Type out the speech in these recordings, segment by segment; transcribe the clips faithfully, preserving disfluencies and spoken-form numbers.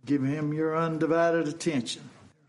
Give him your undivided attention.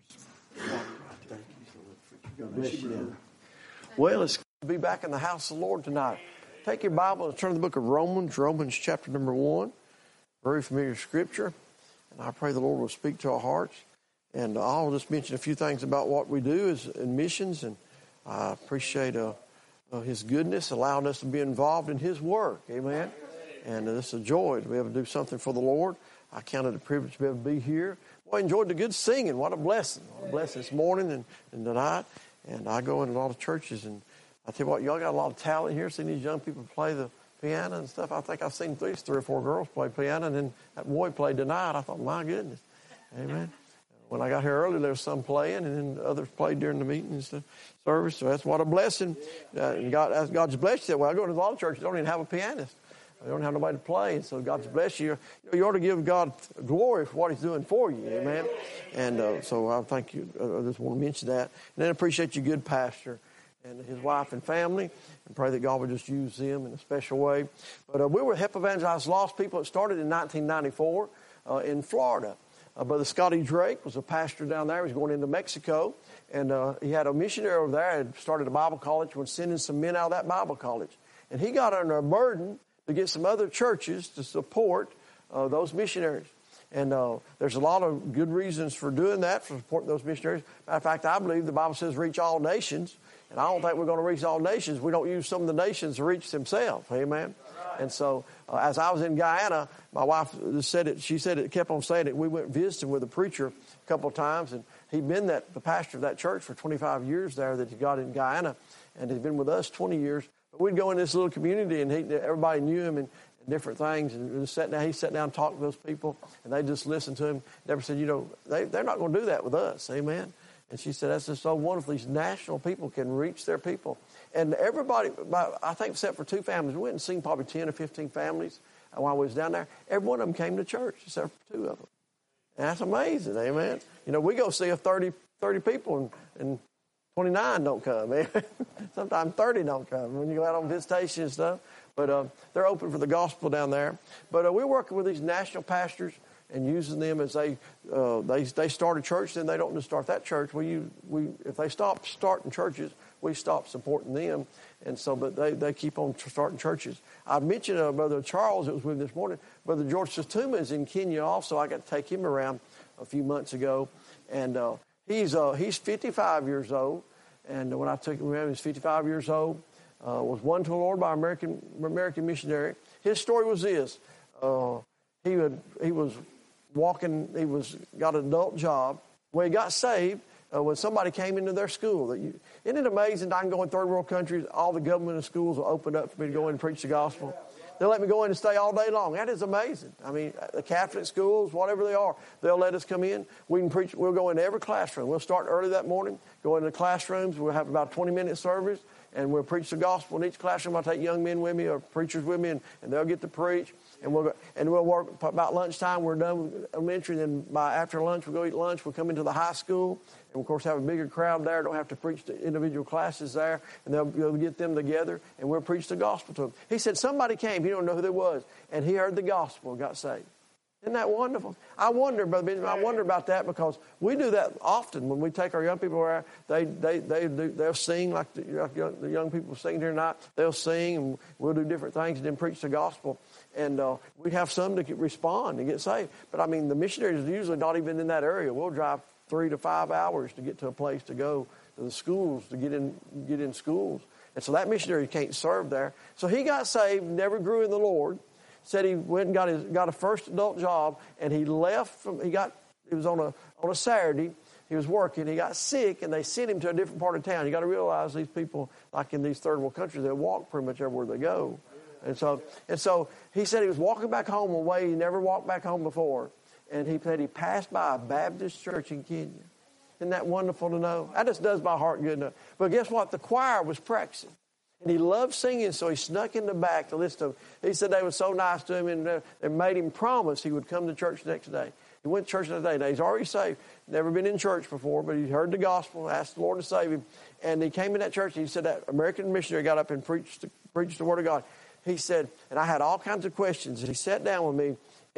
Bless you. Well, it's good to be back in the house of the Lord tonight. Take your Bible and turn to the book of Romans, Romans chapter number one. Very familiar scripture. And I pray the Lord will speak to our hearts. And I'll just mention a few things about what we do as in missions. And I appreciate uh, uh, His goodness, allowing us to be involved in His work. Amen. And uh, it's a joy to be able to do something for the Lord. I count it a privilege to be able to be here. Well, I enjoyed the good singing. What a blessing. What a blessing this morning and, and tonight. And I go in a lot of churches, and I tell you what, y'all got a lot of talent here. Seeing these young people play the piano and stuff. I think I've seen three, three or four girls play piano, and then that boy played tonight. I thought, my goodness. Amen. When I got here early, there was some playing, and then others played during the meeting and stuff, service. So that's what a blessing. Uh, and God, God's blessed you. Well, I go to a lot of churches, they don't even have a pianist. They don't have nobody to play, and so God's bless you. You know, you ought to give God glory for what He's doing for you, amen. And uh, so I thank you. I just want to mention that, and then appreciate your good pastor and his wife and family, and pray that God would just use them in a special way. But uh, we were Help Evangelize Lost People. It started in nineteen ninety-four uh, in Florida. Uh, Brother Scotty Drake was a pastor down there. He was going into Mexico, and uh, he had a missionary over there. Had started a Bible college, was sending some men out of that Bible college, and he got under a burden to get some other churches to support uh, those missionaries. And uh, there's a lot of good reasons for doing that, for supporting those missionaries. Matter of fact, I believe the Bible says reach all nations. And I don't think we're going to reach all nations. We don't use some of the nations to reach themselves. Amen. Right. And so uh, as I was in Guyana, my wife said it, she said it, kept on saying it. We went visiting with a preacher a couple of times, and he'd been that the pastor of that church for twenty-five years there that he got in Guyana, and he'd been with us twenty years. But we'd go in this little community, and he, everybody knew him and, and different things. And just sat down, he sat down and talked to those people, and they just listened to him. Never said, you know, they, they're not going to do that with us. Amen. And she said, that's just so wonderful. These national people can reach their people. And everybody, I think except for two families, we went and seen probably ten or fifteen families while we was down there. Every one of them came to church, except for two of them. And that's amazing, amen. You know, we go see if thirty, thirty people and, and twenty-nine don't come. Man. Sometimes thirty don't come when you go out on visitation and stuff. But uh, they're open for the gospel down there. But uh, we're working with these national pastors and using them as they uh, they they start a church. Then they don't just start that church. We use, we if they stop starting churches, we stop supporting them. And so, but they, they keep on starting churches. I mentioned uh, Brother Charles that was with me this morning. Brother George Satuma is in Kenya also. I got to take him around a few months ago, and uh, he's uh, he's fifty-five years old. And when I took him around, he was fifty-five years old. Uh, was won to the Lord by an American American missionary. His story was this: uh, he would he was. walking, he was got an adult job. Well, he got saved uh, when somebody came into their school. That you, isn't it amazing that I can go in third world countries, all the government and schools will open up for me to go in and preach the gospel. They'll let me go in and stay all day long. That is amazing. I mean, the Catholic schools, whatever they are, they'll let us come in. We can preach. We'll go into every classroom. We'll start early that morning, go into the classrooms. We'll have about a twenty-minute service, and we'll preach the gospel in each classroom. I'll take young men with me or preachers with me, and, and they'll get to preach. And we'll go, and we'll work about lunchtime. We're done with elementary. Then by after lunch, we'll go eat lunch. We'll come into the high school, and of course have a bigger crowd there. Don't have to preach to individual classes there, and they'll, they'll get them together, and we'll preach the gospel to them. He said somebody came. He don't know who they was, and he heard the gospel and got saved. Isn't that wonderful? I wonder, Brother Benjamin, I wonder about that because we do that often when we take our young people around. They they they do, they'll sing like the, like the young people sing here tonight. They'll sing, and we'll do different things and then preach the gospel. And uh, we have some to respond and get saved. But I mean, the missionaries are usually not even in that area. We'll drive three to five hours to get to a place to go to the schools to get in get in schools. And so that missionary can't serve there. So he got saved, never grew in the Lord. Said he went and got his got a first adult job, and he left from he got it was on a on a Saturday. He was working. He got sick, and they sent him to a different part of town. You got to realize these people, like in these third world countries, they walk pretty much everywhere they go. And so and so he said he was walking back home a way he never walked back home before, and he said he passed by a Baptist church in Kenya. Isn't that wonderful to know? That just does my heart good enough. But guess what? The choir was practicing. And he loved singing, so he snuck in the back to listen to them. He said they were so nice to him, and they made him promise he would come to church the next day. He went to church the next day. Now, he's already saved. Never been in church before, but he heard the gospel, asked the Lord to save him. And he came in that church, and he said that American missionary got up and preached the, preached the Word of God. He said, and I had all kinds of questions. And he sat down with me,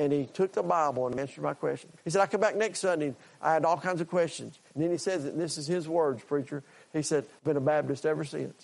And he took the Bible and answered my question. He said, I come back next Sunday. I had all kinds of questions. And then he says, and this is his words, preacher. He said, been a Baptist ever since.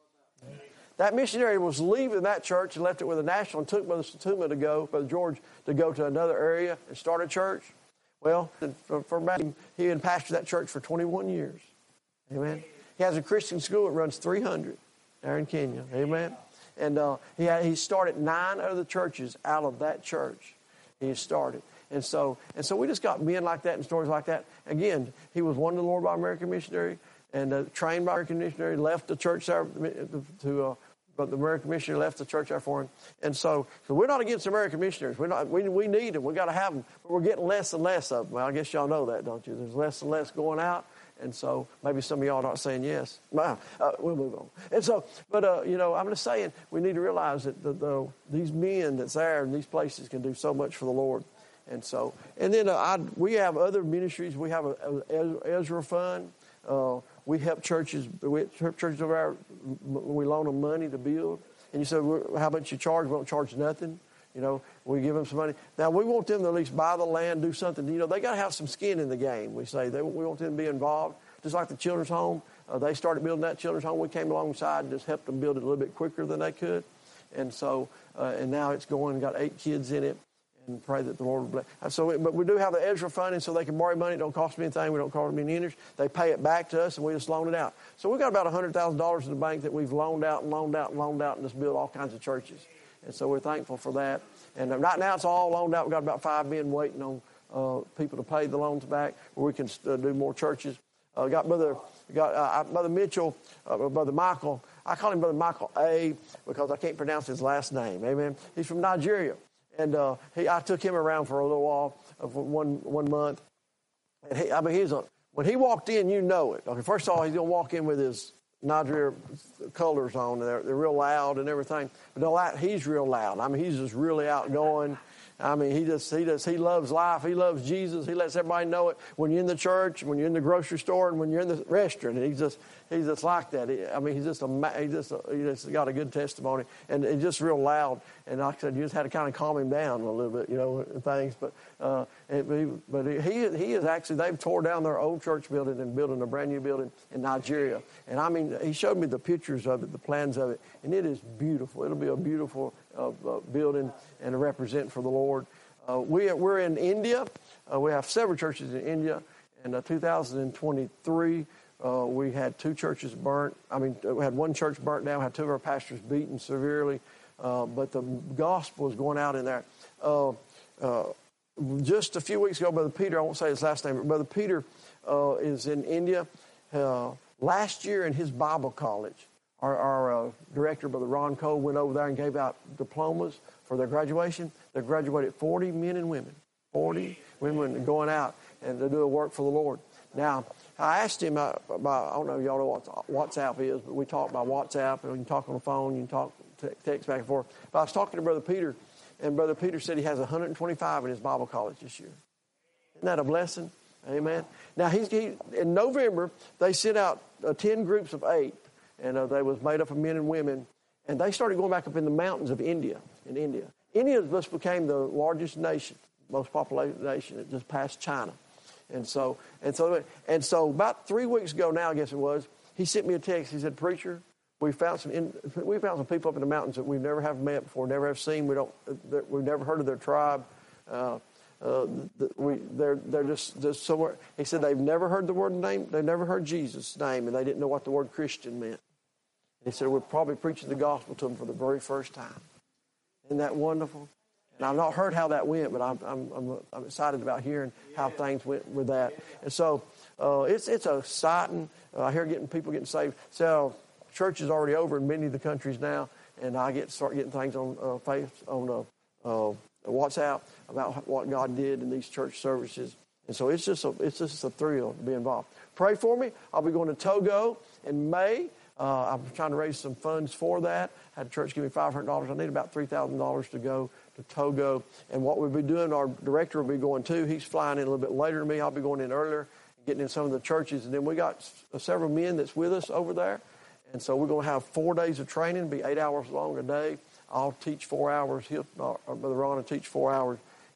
That missionary was leaving that church and left it with a national and took Brother Satuma to go, Brother George, to go to another area and start a church. Well, for, for about, he had pastored that church for twenty-one years. Amen. He has a Christian school that runs three hundred there in Kenya. Amen. And uh, he had, he started nine other churches out of that church. He started. And so and so we just got men like that and stories like that. Again, he was won to the Lord by American missionary and uh, trained by American missionary, left the church there to, uh, but the American missionary left the church there for him. And so, so we're not against American missionaries. We're not, we, we need them. We've got to have them. But we're getting less and less of them. Well, I guess y'all know that, don't you? There's less and less going out. And so maybe some of y'all are not saying yes. Well, uh, we'll move on. And so, but, uh, you know, I'm just saying we need to realize that the, the, these men that's there in these places can do so much for the Lord. And so, and then uh, I, we have other ministries. We have a, a Ezra Fund. Uh, we help churches. We help churches over there. We loan them money to build. And you said, well, how much you charge? We don't charge nothing. You know, we give them some money. Now, we want them to at least buy the land, do something. You know, they got to have some skin in the game, we say. They, we want them to be involved. Just like the children's home. Uh, they started building that children's home. We came alongside and just helped them build it a little bit quicker than they could. And so, uh, and now it's going, got eight kids in it. And pray that the Lord will bless. And so, but we do have the Ezra funding so they can borrow money. It don't cost them anything. We don't cost them any interest. They pay it back to us, and we just loan it out. So we've got about one hundred thousand dollars in the bank that we've loaned out and loaned out and loaned out and just built all kinds of churches. And so we're thankful for that. And right now it's all loaned out. We've got about five men waiting on uh, people to pay the loans back where we can uh, do more churches. Uh, got Brother, got uh, Brother Mitchell, uh, Brother Michael. I call him Brother Michael A because I can't pronounce his last name. Amen. He's from Nigeria. And uh, he, I took him around for a little while, uh, for one one month. And he, I mean, he's a, when he walked in, you know it. Okay, first of all, he's going to walk in with his Nigeria colors on. And they're, they're real loud and everything. But no, that, he's real loud. I mean, he's just really outgoing. I mean, he just he just he loves life. He loves Jesus. He lets everybody know it when you're in the church, when you're in the grocery store, and when you're in the restaurant. And he's just he's just like that. He, I mean, he's just a he just a, he just got a good testimony, and he's just real loud. And like I said, you just had to kind of calm him down a little bit, you know, and things. But uh, it, but he he is actually they've tore down their old church building and building a brand new building in Nigeria. And I mean, he showed me the pictures of it, the plans of it, and it is beautiful. It'll be a beautiful uh, uh, building and a represent for the Lord. Uh, we are, we're in India. Uh, we have several churches in India. In uh, two thousand twenty-three, uh, we had two churches burnt. I mean, we had one church burnt down. We had two of our pastors beaten severely. Uh, but the gospel is going out in there. Uh, uh, just a few weeks ago, Brother Peter, I won't say his last name, but Brother Peter uh, is in India. Uh, last year in his Bible college, our, our uh, director, Brother Ron Cole, went over there and gave out diplomas for their graduation. They graduated forty men and women, forty women going out and to do a work for the Lord. Now, I asked him about, I don't know if y'all know what WhatsApp is, but we talk by WhatsApp, and you can talk on the phone, you can talk text back and forth. But I was talking to Brother Peter, and Brother Peter said he has one hundred twenty-five in his Bible college this year. Isn't that a blessing? Amen. Now, he's, he, in November, they sent out uh, ten groups of eight, and uh, they was made up of men and women, and they started going back up in the mountains of India, in India. India just became the largest nation, most populated nation. It just passed China. And so, and so, and so about three weeks ago now, I guess it was, he sent me a text. He said, "Preacher, we found some in, we found some people up in the mountains that we never have met before, never have seen. We don't, we've never heard of their tribe. Uh, uh, we, they're they're just, just somewhere." He said they've never heard the word name, they've never heard Jesus' name, and they didn't know what the word Christian meant. And he said we're probably preaching the gospel to them for the very first time. Isn't that wonderful? And I've not heard how that went, but I'm I'm I'm, I'm excited about hearing how things went with that. And so uh, it's it's exciting. Uh, I hear getting people getting saved. So church is already over in many of the countries now, and I get start getting things on uh, face on uh, uh, WhatsApp about what God did in these church services. And so it's just a it's just a thrill to be involved. Pray for me. I'll be going to Togo in May. Uh, I'm trying to raise some funds for that. I had a church give me five hundred dollars. I need about three thousand dollars to go to Togo. And what we'll be doing, our director will be going too. He's flying in a little bit later than me. I'll be going in earlier, getting in some of the churches. And then we got several men that's with us over there. And so we're going to have four days of training. It'll be eight hours long a day. I'll teach four hours. He'll, uh, Brother Ron will teach four hours.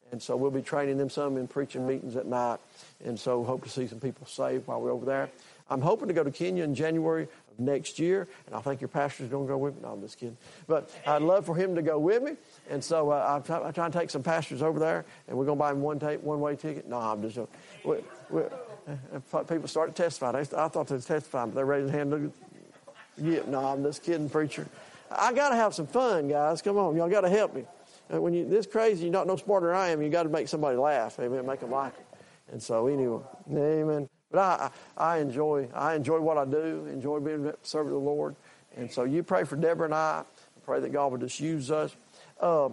And so we'll be training them some in preaching meetings at night. And so hope to see some people saved while we're over there. I'm hoping to go to Kenya in January of next year. And I think your pastor's going to go with me. No, I'm just kidding. But I'd love for him to go with me. And so uh, I'm, try, I'm trying to take some pastors over there. And we're going to buy them one take, one-way ticket. No, I'm just joking. We, we, uh, people started testifying. I thought they were testifying, but they raised their hand. Look, yeah, no, I'm just kidding, preacher. I got to have some fun, guys. Come on. Y'all got to help me. When you this crazy, you're not no smarter than I am. You got to make somebody laugh, amen. Make them like it. And so anyway, amen. But I, I enjoy, I enjoy what I do. Enjoy being a servant of the Lord. And so you pray for Deborah and I. Pray that God would just use us. Um,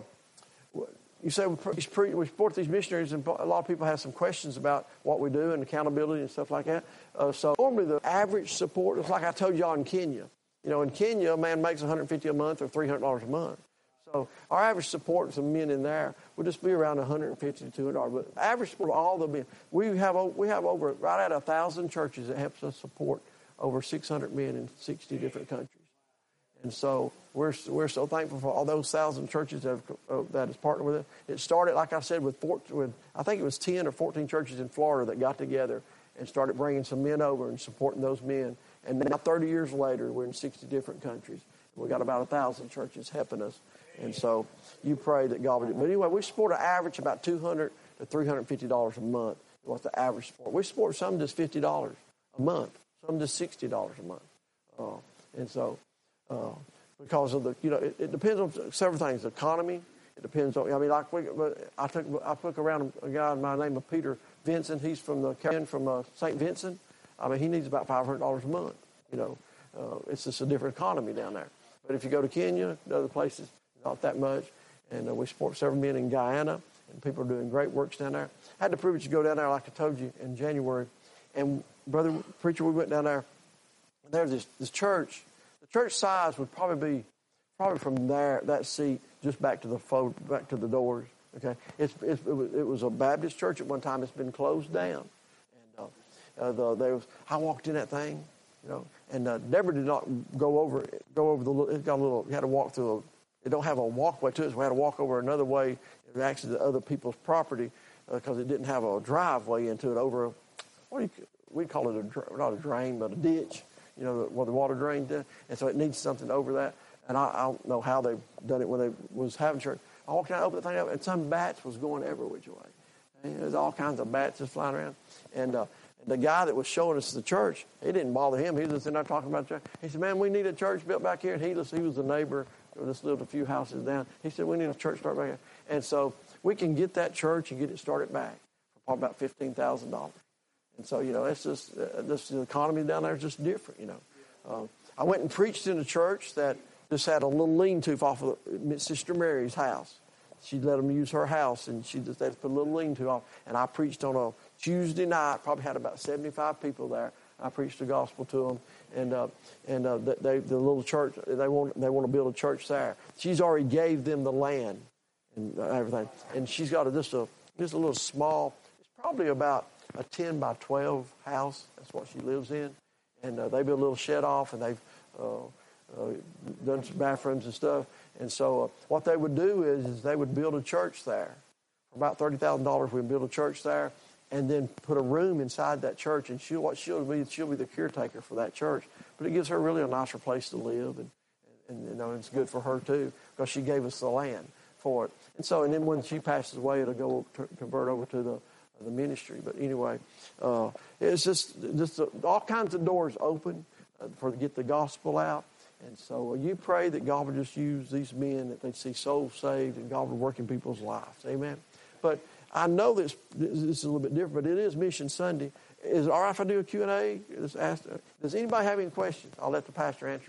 you say we, pre, we support these missionaries, and a lot of people have some questions about what we do and accountability and stuff like that. Uh, so normally the average support is like I told y'all in Kenya. You know, in Kenya, a man makes one hundred fifty dollars a month or three hundred dollars a month. So our average support for men in there would just be around one hundred fifty to two hundred dollars. But average support of all the men, we have we have over right at a thousand churches that helps us support over six hundred men in sixty different countries. And so we're we're so thankful for all those thousand churches that have, uh, that has partnered with us. It started, like I said, with, four, with I think it was ten or fourteen churches in Florida that got together and started bringing some men over and supporting those men. And now thirty years later, we're in sixty different countries. We've got about one thousand churches helping us. And so you pray that God would do. But anyway, we support an average about two hundred dollars to three hundred fifty dollars a month. What's the average support? We support some just fifty dollars a month, some just sixty dollars a month. Uh, and so uh, because of the, you know, it, it depends on several things. The economy, it depends on, I mean, like we, I took I took around a guy by the name of Peter Vincent. He's from the from uh, Saint Vincent. I mean, he needs about five hundred dollars a month. You know, uh, it's just a different economy down there. But if you go to Kenya and other places, not that much. And uh, we support several men in Guyana, and people are doing great works down there. I had the privilege to go down there, like I told you, in January. And, brother preacher, we went down there. And there's this, this church. The church size would probably be, probably from there, that seat, just back to the fo- back to the doors. Okay, it's, it's, it, was, it was a Baptist church at one time. It's been closed down. And uh, uh, the, there was, I walked in that thing, you know, and uh, Deborah did not go over go over the. It got a little. You had to walk through a. It don't have a walkway to it, so we had to walk over another way, actually to other people's property, because uh, it didn't have a driveway into it over, a, what do you, we call it, a, not a drain, but a ditch, you know, where the water drained in. And so it needs something over that. And I, I don't know how they've done it when they was having church. I walked out, opened the thing up, and some bats was going every which way. And there's all kinds of bats just flying around. And uh, the guy that was showing us the church, it didn't bother him. He was just sitting there talking about church. He said, man, we need a church built back here. And he was, he was the neighbor. Just lived a few houses down. He said, we need a church start back here. And so we can get that church and get it started back for probably about fifteen thousand dollars. And so, you know, it's just, uh, this, the economy down there is just different, you know. Uh, I went and preached in a church that just had a little lean-to off of Sister Mary's house. She let them use her house, and she just had to put a little lean-to off. And I preached on a Tuesday night, probably had about seventy-five people there. I preached the gospel to them, and uh, and uh, they, the little church, they want they want to build a church there. She's already gave them the land and everything, and she's got a, just a just a little small. It's probably about a ten by twelve house. That's what she lives in, and uh, they built a little shed off, and they've uh, uh, done some bathrooms and stuff. And so uh, what they would do is, is they would build a church there for about thirty thousand dollars. We would build a church there. And then put a room inside that church, and she'll what she'll be she'll be the caretaker for that church. But it gives her really a nicer place to live, and, and, and you know it's good for her too because she gave us the land for it. And so, and then when she passes away, it'll go to convert over to the the ministry. But anyway, uh, it's just just uh, all kinds of doors open uh, for to get the gospel out. And so uh, you pray that God would just use these men, that they'd see souls saved, and God would work in people's lives. Amen. But I know this, this is a little bit different, but it is Mission Sunday. Is it all right if I do a Q and A? Does anybody have any questions? I'll let the pastor answer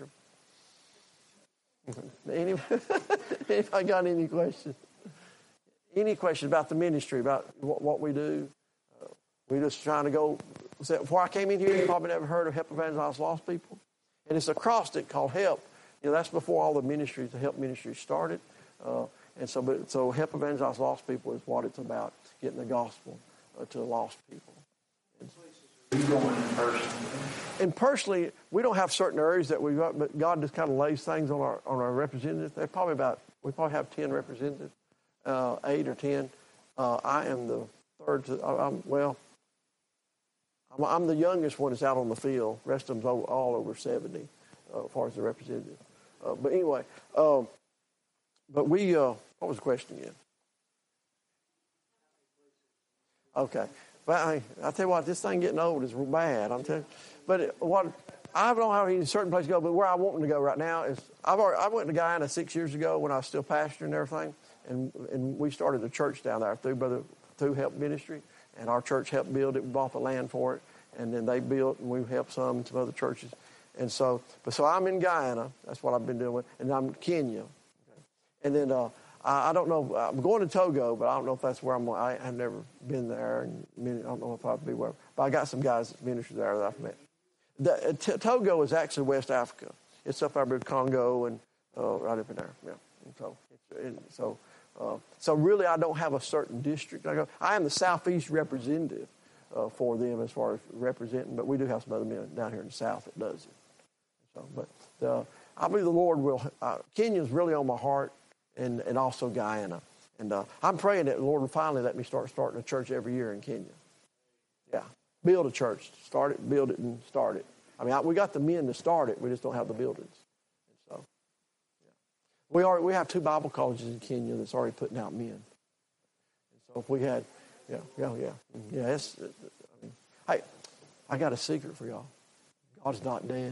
them. Anybody, anybody got any questions? Any questions about the ministry, about what, what we do? Uh, we're just trying to go. Before I came in here, you probably never heard of Help Evangelize Lost People. And it's an acrostic called HELP. You know, that's before all the ministries, the HELP ministries started. Uh, And so, but, so Help Evangelize Lost People is what it's about, getting the gospel uh, to the lost people. You going in person? And personally, we don't have certain areas that we've got, but God just kind of lays things on our on our representatives. They're probably about, we probably have ten representatives, uh, eight or ten. Uh, I am the third to, I'm, well, I'm, I'm the youngest one that's out on the field. The rest of them's all, all over seventy, uh, as far as the representative. Uh, but anyway, um, but we, uh, what was the question again? Okay. But I, I tell you what, this thing getting old is real bad. I'm telling you. But it, what I don't have any certain place to go, but where I want them to go right now is I've already, I went to Guyana six years ago when I was still pastoring and everything, and and we started a church down there through Brother through Help Ministry, and our church helped build it. We bought the land for it, and then they built, and we helped some and some other churches, and so but so I'm in Guyana. That's what I've been doing, and I'm in Kenya, okay. And then. Uh, I don't know. I'm going to Togo, but I don't know if that's where I'm going. I have never been there, and I don't know if I'll be where. But I got some guys that minister there that I've met. The, t- Togo is actually West Africa. It's up there by Congo and uh, right up in there. Yeah. And so, and so, uh, so really, I don't have a certain district. I go. I am the Southeast representative uh, for them as far as representing, but we do have some other men down here in the South that does it. So, but uh, I believe the Lord will. Uh, Kenya's really on my heart. And, and also Guyana. And uh, I'm praying that the Lord will finally let me start starting a church every year in Kenya. Yeah. Build a church. Start it, build it, and start it. I mean, I, we got the men to start it. We just don't have the buildings. And so, yeah. We are, we have two Bible colleges in Kenya that's already putting out men. And so if we had, yeah, yeah, yeah. Yeah, it's, I mean, hey, I got a secret for y'all. God's not dead.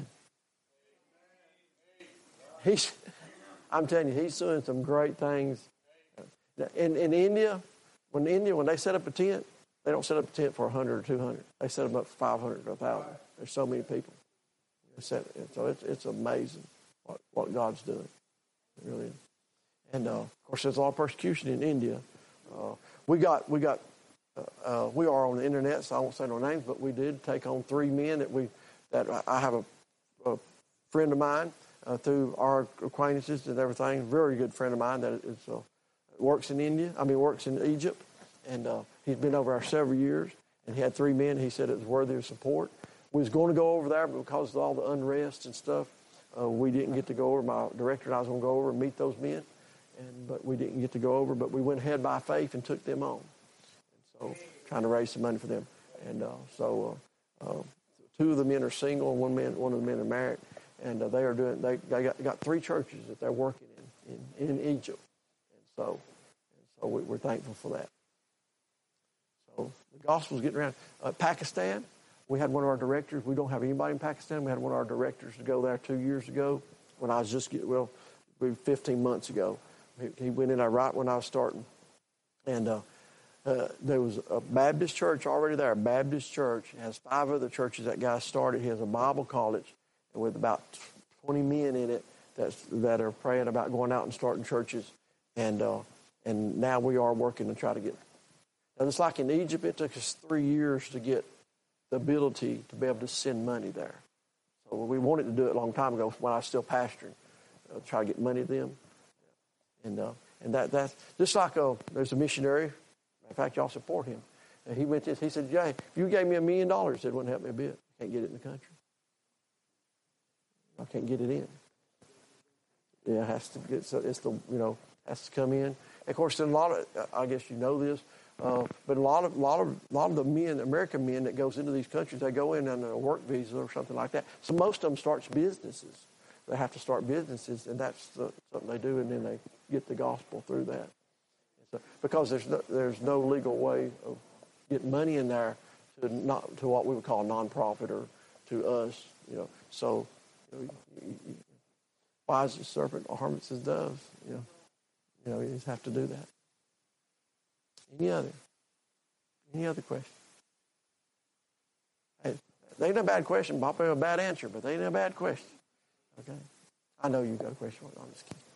He's... I'm telling you, he's doing some great things. In in India, when India, when they set up a tent, they don't set up a tent for one hundred or two hundred. They set them up for five hundred or one thousand. There's so many people. So it's it's amazing what, what God's doing. It really is. And, uh, of course, there's a lot of persecution in India. Uh, we got, we got, uh, uh, we are on the internet, so I won't say no names, but we did take on three men that we, that I have a, a friend of mine, Uh, through our acquaintances and everything, very good friend of mine that is, uh, works in India, I mean works in Egypt, and uh, he's been over there several years, and he had three men. He said it was worthy of support. We was going to go over there, but because of all the unrest and stuff, uh, we didn't get to go over. My director and I was going to go over and meet those men, and but we didn't get to go over, but we went ahead by faith and took them on. And so trying to raise some money for them. And uh, so uh, uh, two of the men are single, and one man, one of the men are married. And uh, they are doing. They, they got, got three churches that they're working in in, in Egypt, and so and so we, we're thankful for that. So the gospel's getting around. Uh, Pakistan, we had one of our directors. We don't have anybody in Pakistan. We had one of our directors to go there two years ago when I was just get well, fifteen months ago. He, he went in there right when I was starting, and uh, uh, there was a Baptist church already there. A Baptist church. It has five other churches that guy started. He has a Bible college with about twenty men in it that's, that are praying about going out and starting churches. And uh, and now we are working to try to get... Now, it's like in Egypt, it took us three years to get the ability to be able to send money there. So we wanted to do it a long time ago when I was still pastoring, uh, try to get money to them. And uh, and that that's just like uh, there's a missionary. In fact, y'all support him. And he went to, he said, Jay, if you gave me a million dollars, it wouldn't help me a bit. Can't get it in the country. I can't get it in. Yeah, it has to get, so it's the, you know, has to come in. Of course, then a lot of, I guess you know this, uh, but a lot of, lot of, lot of the men, American men that goes into these countries, they go in on a work visa or something like that. So most of them starts businesses. They have to start businesses, and that's the, something they do, and then they get the gospel through that. So, because there's no, there's no legal way of getting money in there to not to what we would call a nonprofit or to us, you know. So. Wise as a serpent, harmless as doves. You know, you know, you just have to do that. Any other? Any other question? Hey, they ain't a bad question. Probably a bad answer, but they ain't a bad question. Okay, I know you got a question. I'm just kidding.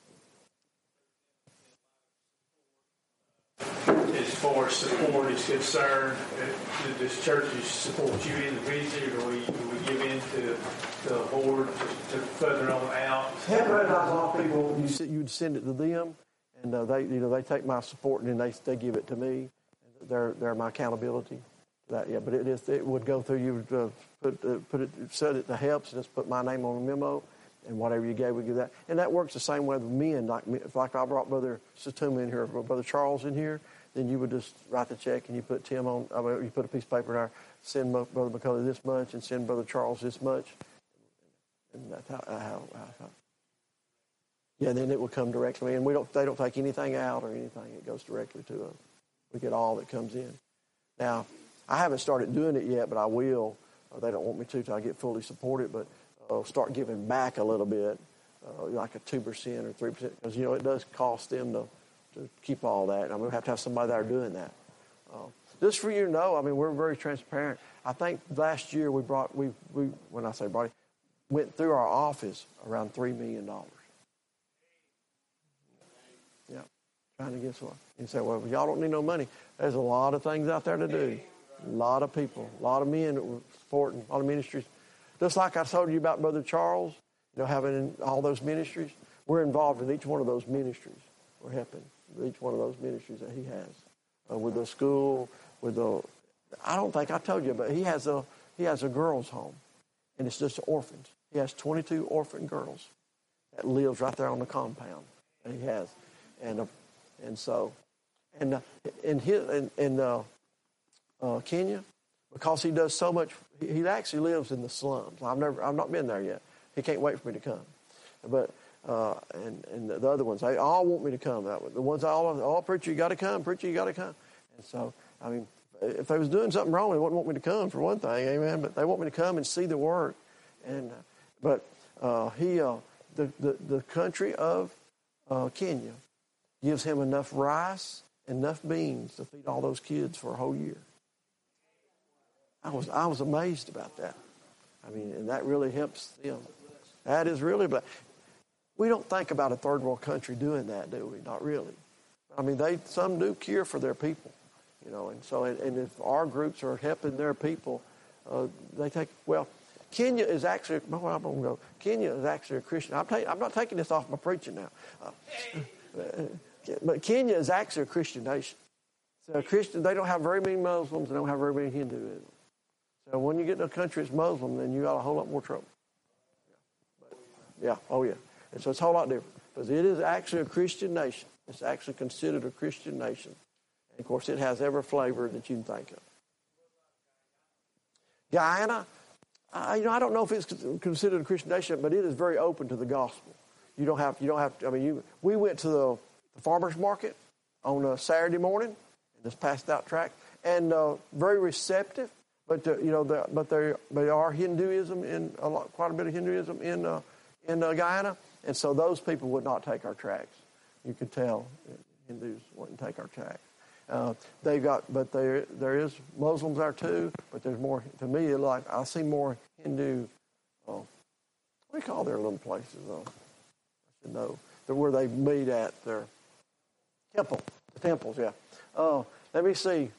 As far as support is concerned, do this churches support you individually, or do we, do we give in to the board to, to further on out? Heaven has a lot of people. You you'd send it to them, and uh, they you know they take my support and then they they give it to me. They're they're my accountability. That yeah, but it is it would go through you. Uh, put uh, put it set it to helps and just put my name on a memo. And whatever you gave, we give that. And that works the same way with men. Like like I brought Brother Satuma in here, Brother Charles in here. then you would just write the check and you put Tim on, I mean, you put a piece of paper in there, send Brother McCullough this much and send Brother Charles this much. And that's how, how, how, how. Yeah, then it will come directly in. We don't, they don't take anything out or anything. It goes directly to us. We get all that comes in. Now, I haven't started doing it yet, but I will. Uh, they don't want me to until I get fully supported, but I'll start giving back a little bit, uh, like a two percent or three percent, because, you know, it does cost them to, to keep all that. And I'm going to have to have somebody there doing that. Uh, just for you to know, I mean, we're very transparent. I think last year we brought, we, we when I say brought it, went through our office around three million dollars. Yeah, trying to get some. You say, well, y'all don't need no money. There's a lot of things out there to do. A lot of people, a lot of men that were supporting, a lot of ministries. Just like I told you about Brother Charles, you know, having all those ministries. We're involved in each one of those ministries. We're helping with each one of those ministries that he has. Uh, with the school, with the, I don't think I told you, but he has a, he has a girls' home. And it's just orphans. He has twenty-two orphan girls that lives right there on the compound. And he has. And uh, and so, and uh, in his, in, in uh, uh, Kenya, because he does so much, he, he actually lives in the slums. I've never, I've not been there yet. He can't wait for me to come. But uh, and and the other ones, they all want me to come. That the ones all, oh, preacher, you got to come. Preacher, you got to come. And so, I mean, if they was doing something wrong, they wouldn't want me to come for one thing, amen. But they want me to come and see the work. And uh, but uh, he, uh, the, the the country of uh, Kenya gives him enough rice, enough beans to feed all those kids for a whole year. I was I was amazed about that. I mean, and that really helps them. That is really, but we don't think about a third world country doing that, do we? Not really. I mean, they some do care for their people, you know, and so and, and if our groups are helping their people, uh, they take well. Kenya is actually. I'm going to go. Kenya is actually a Christian. I'm, ta- I'm not taking this off my preaching now, uh, but Kenya is actually a Christian nation. So Christian, they don't have very many Muslims. They don't have very many Hinduism. So when you get in a country that's Muslim, then you got a whole lot more trouble. Yeah, but, yeah. Oh yeah. And so it's a whole lot different because it is actually a Christian nation. It's actually considered a Christian nation. And of course, it has every flavor that you can think of. Guyana, uh, you know, I don't know if it's considered a Christian nation, but it is very open to the gospel. You don't have, you don't have. To, I mean, you. We went to the, the farmers market on a Saturday morning, and just passed out tract, and uh, very receptive. But uh, you know, the, but there they are Hinduism in a lot, quite a bit of Hinduism in uh, in uh, Guyana, and so those people would not take our tracts. You could tell Hindus wouldn't take our tracts. Uh, they got, but there there is Muslims there too. But there's more. To me, like I see more Hindu. Uh, what do you call their little places? Uh, I should know. They're where they meet at their temple, the temples. Yeah. Uh, let me see.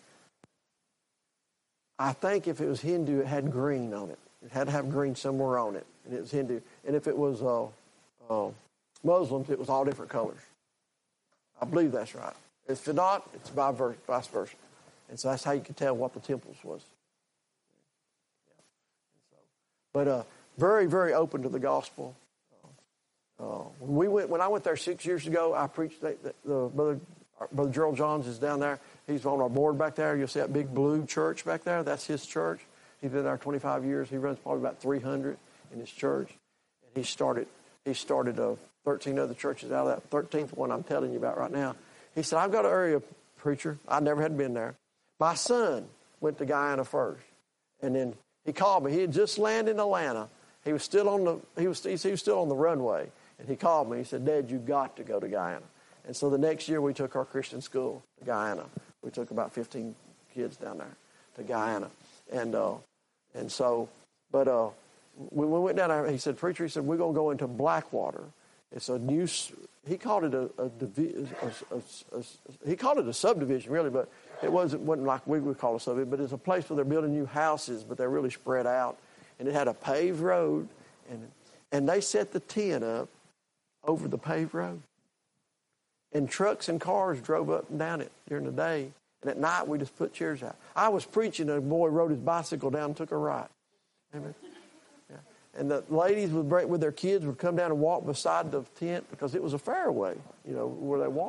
I think if it was Hindu, it had green on it. It had to have green somewhere on it, and it was Hindu. And if it was uh, uh, Muslims, it was all different colors. I believe that's right. If not, it's by verse, vice versa. And so that's how you can tell what the temples was. Yeah. So, but uh, very, very open to the gospel. Uh, uh, when we went, when I went there six years ago, I preached. The, the, the brother, brother Gerald Johns is down there. He's on our board back there. You'll see that big blue church back there. That's his church. He's been there twenty-five years. He runs probably about three hundred in his church. And he started he started uh, thirteen other churches out of that thirteenth one I'm telling you about right now. He said, I've got an area preacher. I never had been there. My son went to Guyana first. And then he called me. He had just landed in Atlanta. He was still on the he was, he was still on the runway. And he called me. He said, Dad, you got to go to Guyana. And so the next year we took our Christian school to Guyana. We took about fifteen kids down there to Guyana. And uh, and so, but uh, when we went down there, he said, preacher, he said, we're going to go into Blackwater. It's a new, he called it a, a, a, a, a, he called it a subdivision, really, but it wasn't, wasn't like we would call it a subdivision, but it's a place where they're building new houses, but they're really spread out. And it had a paved road, and and they set the tent up over the paved road. And trucks and cars drove up and down it during the day. And at night, we just put chairs out. I was preaching, and a boy rode his bicycle down and took a ride. Amen. Yeah. And the ladies would break with their kids would come down and walk beside the tent because it was a fairway, you know, where they walked.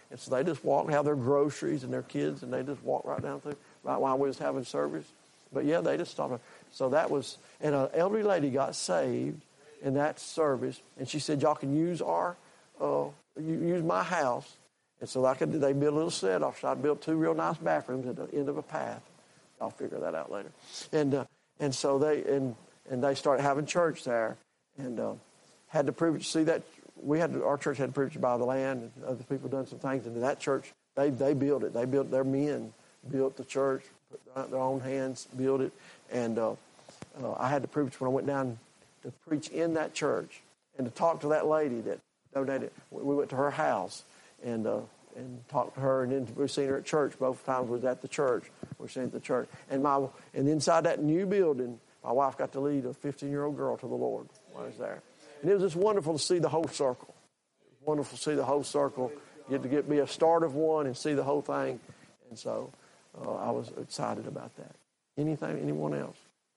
And so they just walk, have their groceries and their kids, and they just walk right down through, right while we was having service. But yeah, they just stopped. So that was, and an elderly lady got saved in that service, and she said, y'all can use our, uh, use my house. And so I could, they built a little set off. So I built two real nice bathrooms at the end of a path. I'll figure that out later. And uh, and so they and and they started having church there, and uh, had the privilege to see that. We had our church had the privilege to buy the land, and other people done some things. And that church, they they built it. They built their men built the church, put their own hands built it. And uh, uh, I had the privilege when I went down to preach in that church and to talk to that lady that donated. We went to her house and uh, and talked to her, and then we seen her at church. Both times we was at the church. We were seen at the church, and my and inside that new building, my wife got to lead a fifteen-year-old girl to the Lord while I was there. And it was just wonderful to see the whole circle. It was wonderful to see the whole circle. You get to get be a start of one and see the whole thing. And so uh, I was excited about that. Anything? Anyone else?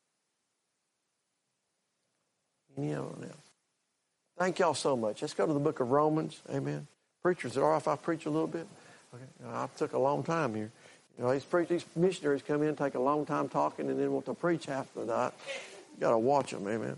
Anyone else? Thank y'all so much. Let's go to the book of Romans. Amen. Preachers, is it all right if I preach a little bit? Okay. I took a long time here. You know, these, preach, these missionaries come in, take a long time talking, and then want to preach half the night. You got to watch them. Amen.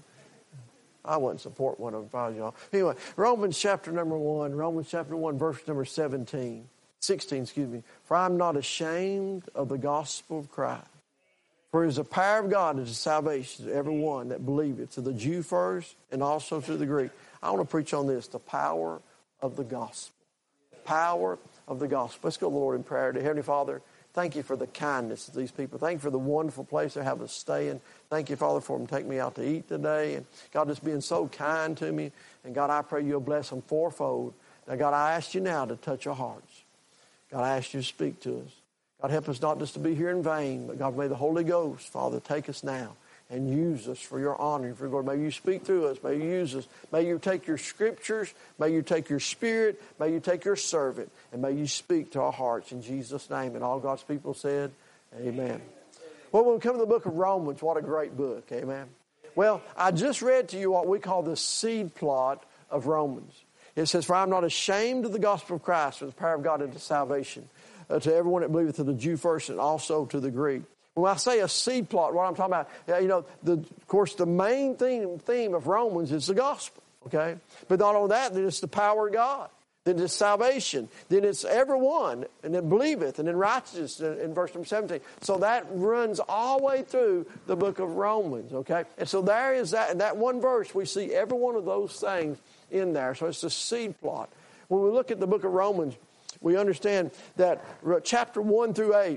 I wouldn't support one of them if I was y'all. Anyway, Romans chapter number one, Romans chapter one, verse number seventeen, sixteen, excuse me. For I'm not ashamed of the gospel of Christ. For it is the power of God unto salvation to everyone that believeth, to the Jew first and also to the Greek. I want to preach on this, the power of the gospel. The power of the gospel. Let's go to the Lord in prayer. Dear Heavenly Father, thank you for the kindness of these people. Thank you for the wonderful place they have us staying. Thank you, Father, for them taking me out to eat today. And God, just being so kind to me. And God, I pray you'll bless them fourfold. Now, God, I ask you now to touch our hearts. God, I ask you to speak to us. God, help us not just to be here in vain, but God, may the Holy Ghost, Father, take us now and use us for your honor and for your glory. May you speak through us. May you use us. May you take your scriptures. May you take your spirit. May you take your servant. And may you speak to our hearts in Jesus' name. And all God's people said, amen. Well, when we come to the book of Romans, what a great book. Amen. Well, I just read to you what we call the seed plot of Romans. It says, for I am not ashamed of the gospel of Christ, for the power of God unto salvation, uh, to everyone that believeth, to the Jew first and also to the Greek. When I say a seed plot, what I'm talking about, you know, the, of course, the main theme, theme of Romans is the gospel, okay? But not only that, then it's the power of God. Then it's salvation. Then it's everyone, and then believeth, and then righteousness in, in verse number seventeen. So that runs all the way through the book of Romans, okay? And so there is that, in that one verse, we see every one of those things in there. So it's the seed plot. When we look at the book of Romans, we understand that chapter one through eight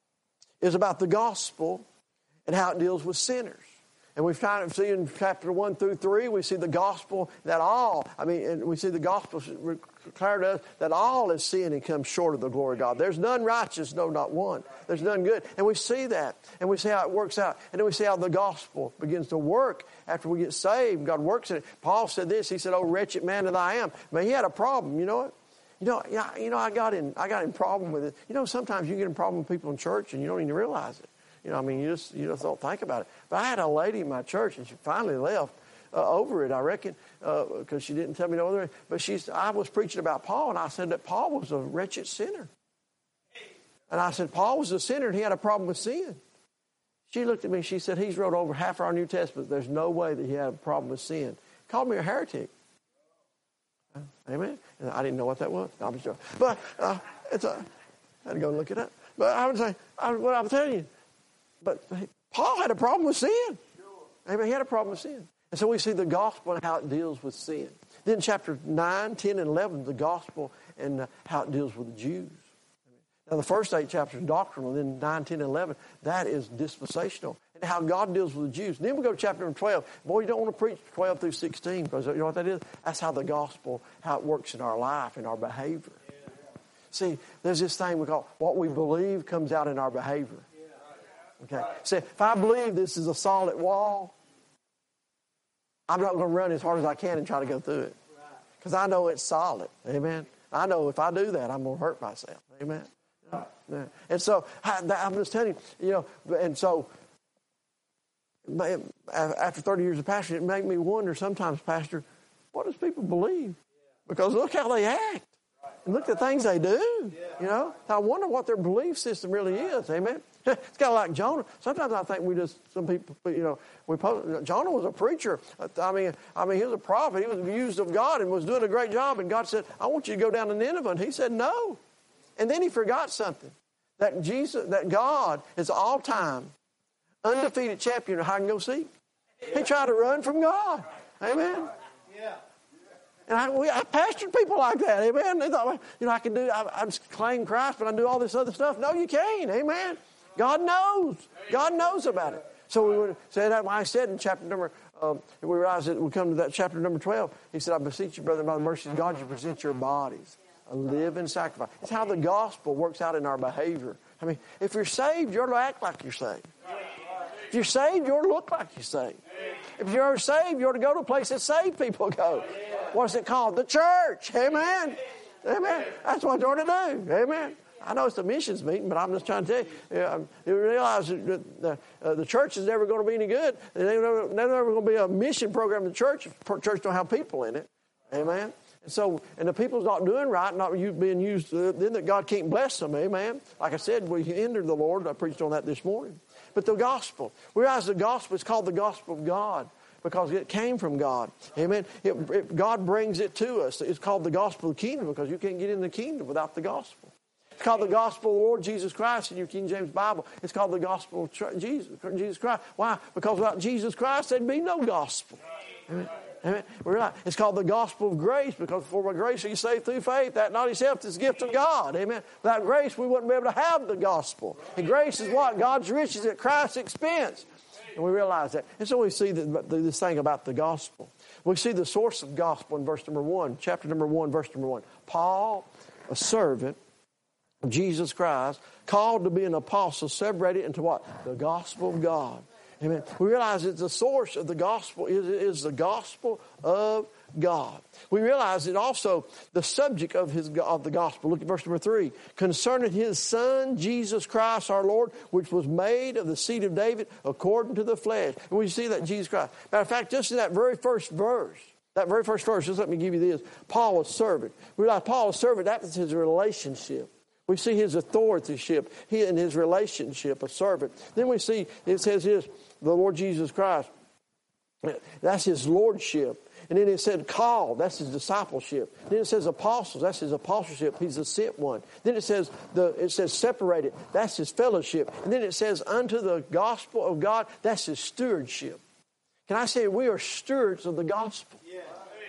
is about the gospel and how it deals with sinners. And we've kind of seen in chapter one through three, we see the gospel that all, I mean, and we see the gospel declared to us that all has sinned and come short of the glory of God. There's none righteous, no, not one. There's none good. And we see that. And we see how it works out. And then we see how the gospel begins to work after we get saved. God works in it. Paul said this. He said, oh, wretched man that I am. I mean, he had a problem, you know what? You know, yeah, you know, I got in, I got in problem with it. You know, sometimes you get in problem with people in church and you don't even realize it. You know, I mean, you just, you just don't think about it. But I had a lady in my church and she finally left uh, over it, I reckon, because uh, she didn't tell me no other. But she's, I was preaching about Paul and I said that Paul was a wretched sinner. And I said, Paul was a sinner and he had a problem with sin. She looked at me and she said, he's wrote over half our New Testament. There's no way that he had a problem with sin. Called me a heretic. Amen. And I didn't know what that was. No, I'm just joking. But uh, it's a, I had to go and look it up. But I would say, I, what I'm telling you, but Paul had a problem with sin. Amen. He had a problem with sin. And so we see the gospel and how it deals with sin. Then chapter nine, ten, and eleven, the gospel and uh, how it deals with the Jews. Now the first eight chapters are doctrinal, then nine, ten, and eleven, that is dispensational. And how God deals with the Jews. And then we go to chapter number twelve. Boy, you don't want to preach twelve through sixteen because you know what that is? That's how the gospel, how it works in our life, in our behavior. See, there's this thing we call what we believe comes out in our behavior. Okay. See, if I believe this is a solid wall, I'm not going to run as hard as I can and try to go through it. Because I know it's solid. Amen. I know if I do that, I'm going to hurt myself. Amen. Yeah. And so, I'm just telling you, you know, and so, after thirty years of pastoring, it made me wonder sometimes, Pastor, what does people believe? Because look how they act. And look at the things they do, you know. I wonder what their belief system really is, amen. It's kind of like Jonah. Sometimes I think we just, some people, you know, we post, Jonah was a preacher. I mean, I mean, he was a prophet. He was used of God and was doing a great job. And God said, I want you to go down to Nineveh. And he said, no. And then he forgot something, that Jesus, that God is all time, undefeated champion of hide and go seek. He tried to run from God, amen. And I, we, I pastored people like that, amen. They thought, you know, I can do, I, I just claim Christ, but I do all this other stuff. No, you can't, amen. God knows. God knows about it. So we would say that when I said in chapter number, um, we realized that we come to that chapter number twelve. He said, I beseech you, brother, by the mercy of God, you present your bodies a living sacrifice. It's how the gospel works out in our behavior. I mean, if you're saved, you ought to act like you're saved. If you're saved, you ought to look like you're saved. If you're saved, you ought to go to a place that saved people go. What's it called? The church. Amen. Amen. That's what you ought to do. Amen. I know it's a missions meeting, but I'm just trying to tell you, you, know, you realize that the, uh, the church is never going to be any good. There's never, never going to be a mission program in the church if the church don't have people in it. Amen. And so, and the people's not doing right, not being used, uh, then that God can't bless them. Amen. Like I said, we hindered the Lord. I preached on that this morning. But the gospel, we realize the gospel is called the gospel of God because it came from God. Amen. It, it, God brings it to us. It's called the gospel of the kingdom because you can't get in the kingdom without the gospel. It's called the gospel of the Lord Jesus Christ in your King James Bible. It's called the gospel of Jesus, Jesus Christ. Why? Because without Jesus Christ, there'd be no gospel. Amen. Amen. It's called the gospel of grace because for by grace are you saved through faith. That not itself is a gift of God. Amen. Without grace, we wouldn't be able to have the gospel. And grace is what? God's riches at Christ's expense. And we realize that. And so we see that, this thing about the gospel. We see the source of gospel in verse number one, chapter number one, verse number one. Paul, a servant of Jesus Christ, called to be an apostle, separated into what? The gospel of God. Amen. We realize that the source of the gospel is, is the gospel of God. We realize that also the subject of his of the gospel. Look at verse number three. Concerning his son, Jesus Christ our Lord, which was made of the seed of David according to the flesh. And we see that Jesus Christ. Matter of fact, just in that very first verse, that very first verse, just let me give you this. Paul, a servant. We realize Paul, a servant, that was his relationship. We see his authorship, he and his relationship, a servant. Then we see, it says his, the Lord Jesus Christ. That's his lordship. And then it said called, that's his discipleship. Then it says apostles, that's his apostleship, he's the sent one. Then it says the it says separated, that's his fellowship. And then it says unto the gospel of God, that's his stewardship. Can I say we are stewards of the gospel? Yeah.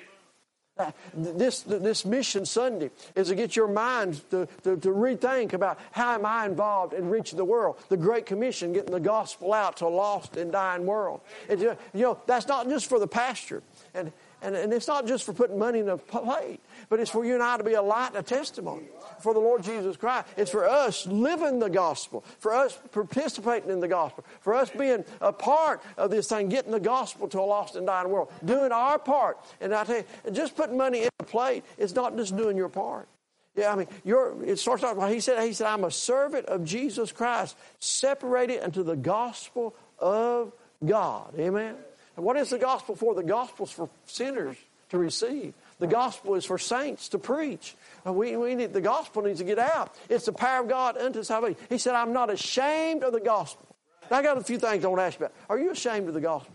This this Mission Sunday is to get your minds to, to, to rethink about how am I involved in reaching the world. The Great Commission, getting the gospel out to a lost and dying world. And, you know, that's not just for the pastor. And, and, and it's not just for putting money in a plate. But it's for you and I to be a light and a testimony for the Lord Jesus Christ. It's for us living the gospel. For us participating in the gospel. For us being a part of this thing, getting the gospel to a lost and dying world. Doing our part. And I tell you, just putting money in a plate is not just doing your part. Yeah, I mean, you're, it starts off, he said, he said, I'm a servant of Jesus Christ, separated unto the gospel of God. Amen. And what is the gospel for? The gospel is for sinners to receive. The gospel is for saints to preach. And we, we need, the gospel needs to get out. It's the power of God unto salvation. He said, I'm not ashamed of the gospel. Now, I got a few things I want to ask you about. Are you ashamed of the gospel?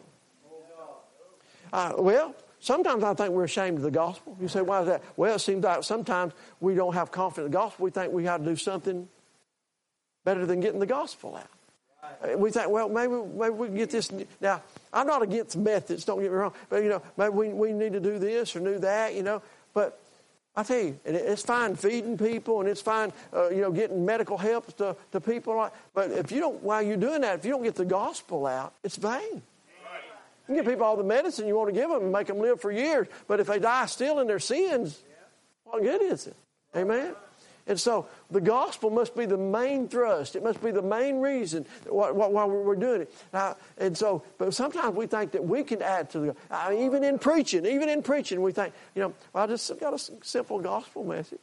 Uh, well, sometimes I think we're ashamed of the gospel. You say, why is that? Well, it seems like sometimes we don't have confidence in the gospel. We think we got to do something better than getting the gospel out. We think, well, maybe maybe we can get this. Now, I'm not against methods, don't get me wrong. But, you know, maybe we, we need to do this or do that, you know. But I tell you, it's fine feeding people and it's fine, uh, you know, getting medical help to, to people. But if you don't, while you're doing that, if you don't get the gospel out, it's vain. You can give people all the medicine you want to give them and make them live for years. But if they die still in their sins, what good is it? Amen? And so the gospel must be the main thrust. It must be the main reason why, why we're doing it. Now, and so, but sometimes we think that we can add to the, uh, even in preaching, even in preaching, we think, you know, well, I just got a simple gospel message.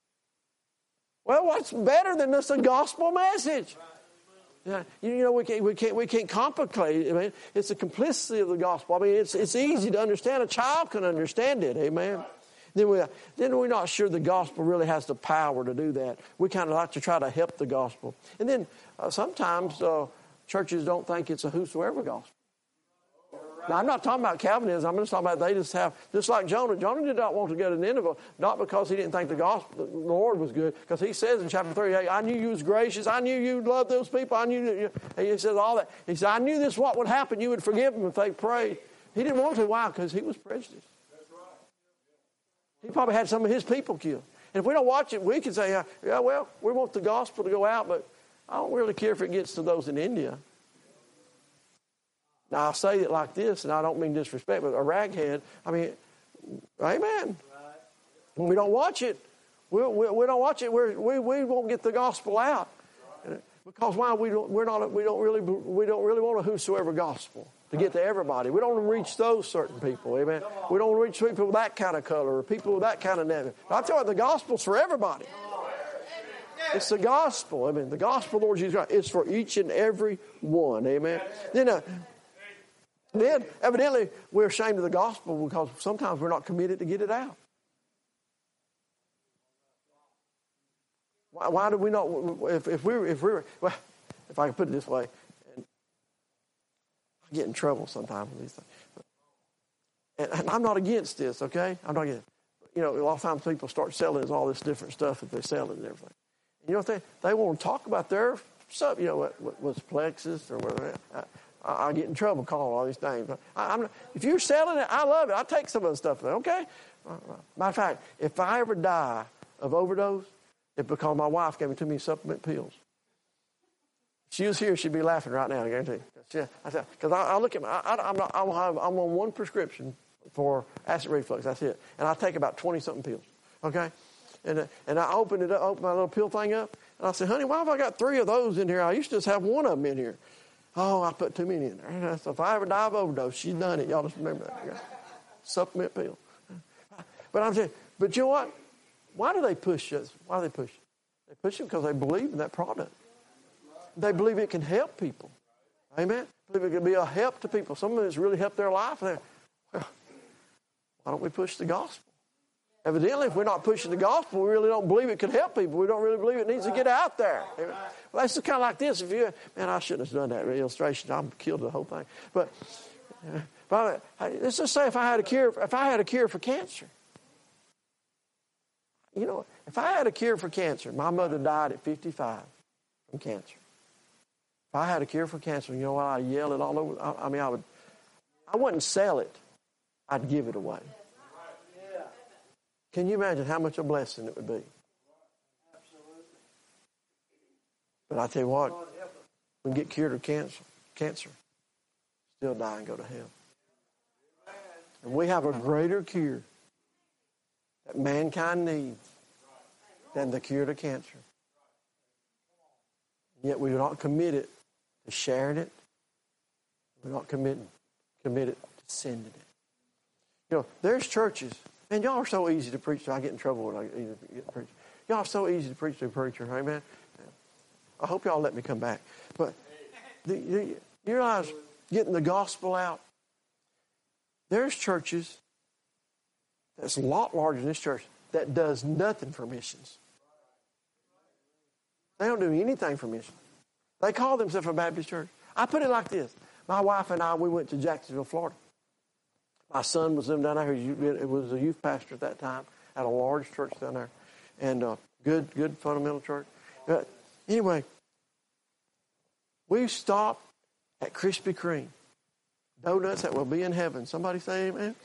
Well, what's better than just a gospel message? Yeah, you know, we can't, we can't, we can't complicate it. I mean, it's the simplicity of the gospel. I mean, it's, it's easy to understand. A child can understand it. Amen. Then, we, then we're not sure the gospel really has the power to do that. We kind of like to try to help the gospel. And then uh, sometimes uh, churches don't think it's a whosoever gospel. Now, I'm not talking about Calvinism. I'm just talking about they just have, just like Jonah. Jonah did not want to go to Nineveh, not because he didn't think the gospel, the Lord was good, because he says in chapter three, hey, I knew you was gracious. I knew you loved those people. I knew that you, he says all that. He said, I knew this what would happen. You would forgive them if they prayed. He didn't want to. Why? Because he was prejudiced. He probably had some of his people killed. And if we don't watch it, we can say, yeah, well, we want the gospel to go out, but I don't really care if it gets to those in India. Now, I say it like this, and I don't mean disrespect, but a raghead, I mean, amen. When we don't watch it, we, we, we don't watch it, we're, we we won't get the gospel out. Because why? We don't, we're not, we don't really we don't really want a whosoever gospel to get to everybody. We don't reach those certain people, amen. We don't reach people with that kind of color or people with that kind of name. I tell you, the gospel's for everybody. It's the gospel. I mean, the gospel of the Lord Jesus Christ is for each and every one, amen. Then, uh, then evidently, we're ashamed of the gospel because sometimes we're not committed to get it out. Why, why do we not? If, if we if we were, well, if I can put it this way, and I get in trouble sometimes with these things. And, and I'm not against this, okay? I'm not against. You know, a lot of times people start selling all this different stuff that they sell and everything. And you know what they they want to talk about their stuff. You know, what, what was Plexus or whatever. I, I, I get in trouble calling all these names. I, I'm, if you're selling it, I love it. I take some of the stuff. Okay. Matter of fact, if I ever die of overdose, it's because my wife gave me too many supplement pills. If she was here, she'd be laughing right now. I guarantee you. Because I, I look at my, I, I'm not, I'm on one prescription for acid reflux. That's it, and I take about twenty something pills. Okay, and uh, and I open it up, open my little pill thing up, and I say, honey, why have I got three of those in here? I used to just have one of them in here. Oh, I put too many in there. So if I ever die of overdose, she's done it. Y'all just remember that. Okay? Supplement pill. But I'm saying, but you know what? Why do they push us? Why do they push it? They push it because they believe in that product. They believe it can help people. Amen? They believe it can be a help to people. Some of it's really helped their life. Well, why don't we push the gospel? Evidently, if we're not pushing the gospel, we really don't believe it can help people. We don't really believe it needs to get out there. Amen? Well, that's kind of like this. If you, man, I shouldn't have done that illustration. I killed the whole thing. But, uh, but let's just say if I had a cure, if I had a cure for cancer. You know, if I had a cure for cancer, my mother died at fifty-five from cancer. If I had a cure for cancer, you know what? I'd yell it all over. I, I mean, I would. I wouldn't sell it. I'd give it away. Can you imagine how much a blessing it would be? But I tell you what, we can get cured of cancer, cancer, still die and go to hell. And we have a greater cure that mankind needs than the cure to cancer. Yet we're not committed to sharing it. We're not committed, committed to sending it. You know, there's churches, and y'all are so easy to preach to. I get in trouble when I get to preach. Y'all are so easy to preach to a preacher. Amen. I hope y'all let me come back. But the, the, you realize getting the gospel out, there's churches that's a lot larger than this church that does nothing for missions. They don't do anything for missions. They call themselves a Baptist church. I put it like this. My wife and I, we went to Jacksonville, Florida. My son was living down there. He was a youth pastor at that time at a large church down there. And uh, good, good fundamental church. But anyway, we stopped at Krispy Kreme. Donuts that will be in heaven. Somebody say amen.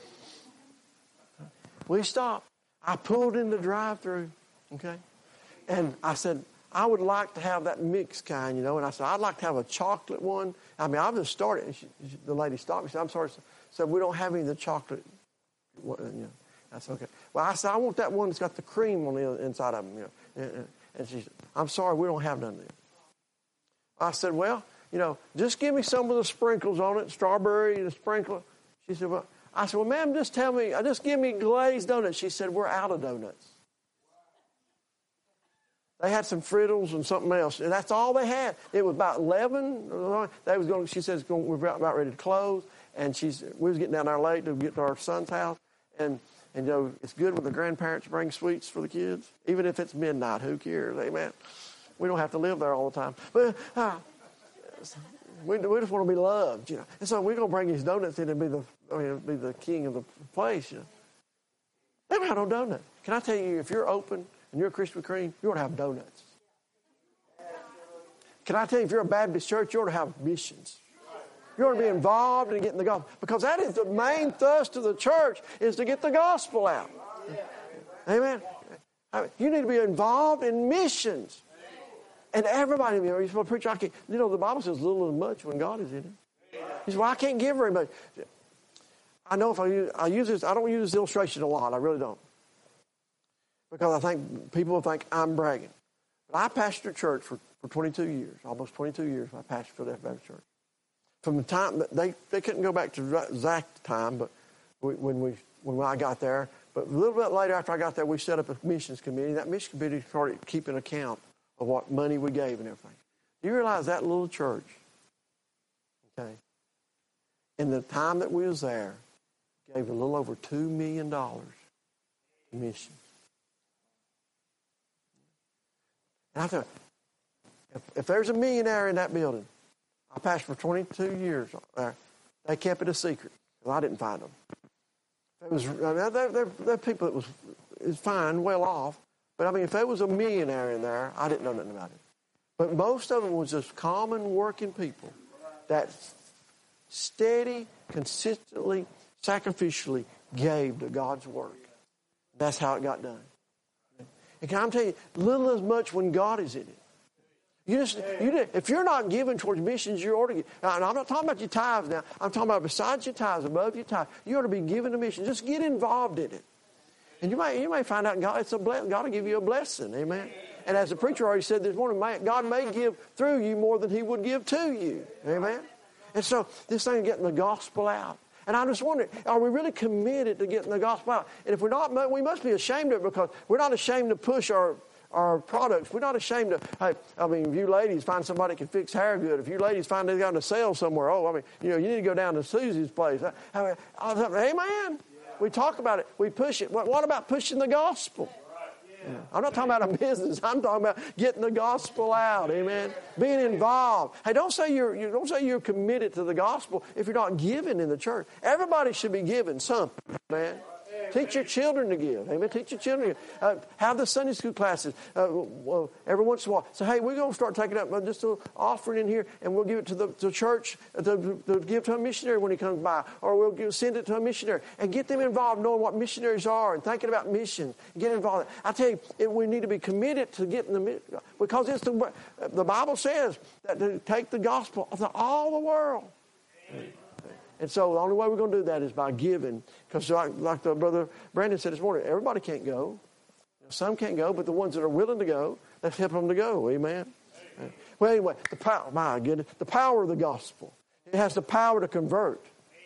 We stopped. I pulled in the drive-thru, okay? And I said, I would like to have that mixed kind, you know. And I said, I'd like to have a chocolate one. I mean, I've just started. And she, she, the lady stopped me. She said, I'm sorry. She said, we don't have any of the chocolate. You know, that's okay. Well, I said, I want that one that's got the cream on the inside of them, you know. And, and she said, I'm sorry, we don't have none of them. I said, well, you know, just give me some of the sprinkles on it, strawberry and a sprinkle. She said, well, I said, well, ma'am, just tell me, just give me glazed donuts. She said, we're out of donuts. They had some frittles and something else, and that's all they had. It was about eleven. They was going. She says we were about ready to close, and she's we was getting down there late to get to our son's house, and And, you know, it's good when the grandparents bring sweets for the kids. Even if it's midnight, who cares? Amen. We don't have to live there all the time. But uh, we, we just want to be loved, you know. And so we're going to bring these donuts in and be the, I mean, be the king of the place, you know. They don't have no donut. Can I tell you, if you're open and you're a Krispy Kreme, you ought to have donuts. Can I tell you, if you're a Baptist church, you ought to have missions. You ought to be involved in getting the gospel. Because that is the main thrust of the church, is to get the gospel out. Amen. I mean, you need to be involved in missions. And everybody, you know, you're supposed to preach. I can't, you know, the Bible says little and much when God is in it. He says, well, I can't give very much. I know if I use, I use this, I don't use this illustration a lot. I really don't. Because I think people will think I'm bragging. But I pastored a church for, for twenty-two years, almost twenty-two years. I pastored for that Baptist church. From the time they they couldn't go back to exact time, but we, when we when I got there, but a little bit later after I got there, we set up a missions committee. That missions committee started keeping account of what money we gave and everything. Do you realize that little church, okay, in the time that we was there, gave a little over two million dollars to missions. And I thought, if, if there's a millionaire in that building, I pastored for twenty-two years there. They kept it a secret because I didn't find them. It was, I mean, they're, they're, they're people that was is fine, well off. But I mean, if there was a millionaire in there, I didn't know nothing about it. But most of them was just common working people that steady, consistently, sacrificially gave to God's work. That's how it got done. And can I tell you, little as much when God is in it. You just, you, if you're not giving towards missions, you ought to give. Now, I'm not talking about your tithes now. I'm talking about besides your tithes, above your tithes. You ought to be giving to missions. Just get involved in it. And you may, you may find out God, it's a blessing. God will give you a blessing. Amen. And as the preacher already said this morning, God may give through you more than he would give to you. Amen. And so this thing of getting the gospel out. And I just wonder, are we really committed to getting the gospel out? And if we're not, we must be ashamed of it, because we're not ashamed to push our our products. We're not ashamed to, hey, I mean, if you ladies find somebody that can fix hair good, if you ladies find they got on a sale somewhere, oh, I mean, you know, you need to go down to Susie's place. I mean, amen. We talk about it. We push it. What, what about pushing the gospel? Yeah. I'm not talking about a business. I'm talking about getting the gospel out. Amen. Being involved. Hey, don't say you're you don't say you're committed to the gospel if you're not giving in the church. Everybody should be giving something, man. Teach your children to give. Amen. Teach your children to give. Uh, have the Sunday school classes uh, well, every once in a while. So, hey, we're going to start taking up just an offering in here, and we'll give it to the to church to, to give to a missionary when he comes by. Or we'll give, send it to a missionary. And get them involved knowing what missionaries are and thinking about missions. Get involved. I tell you, it, we need to be committed to getting the, because it's the, the Bible says that to take the gospel to all the world. And so the only way we're going to do that is by giving. Because like, like the brother Brandon said this morning, everybody can't go. Some can't go, but the ones that are willing to go, let's help them to go. Amen. Amen. Well, anyway, the power, my goodness, the power of the gospel. It has the power to convert.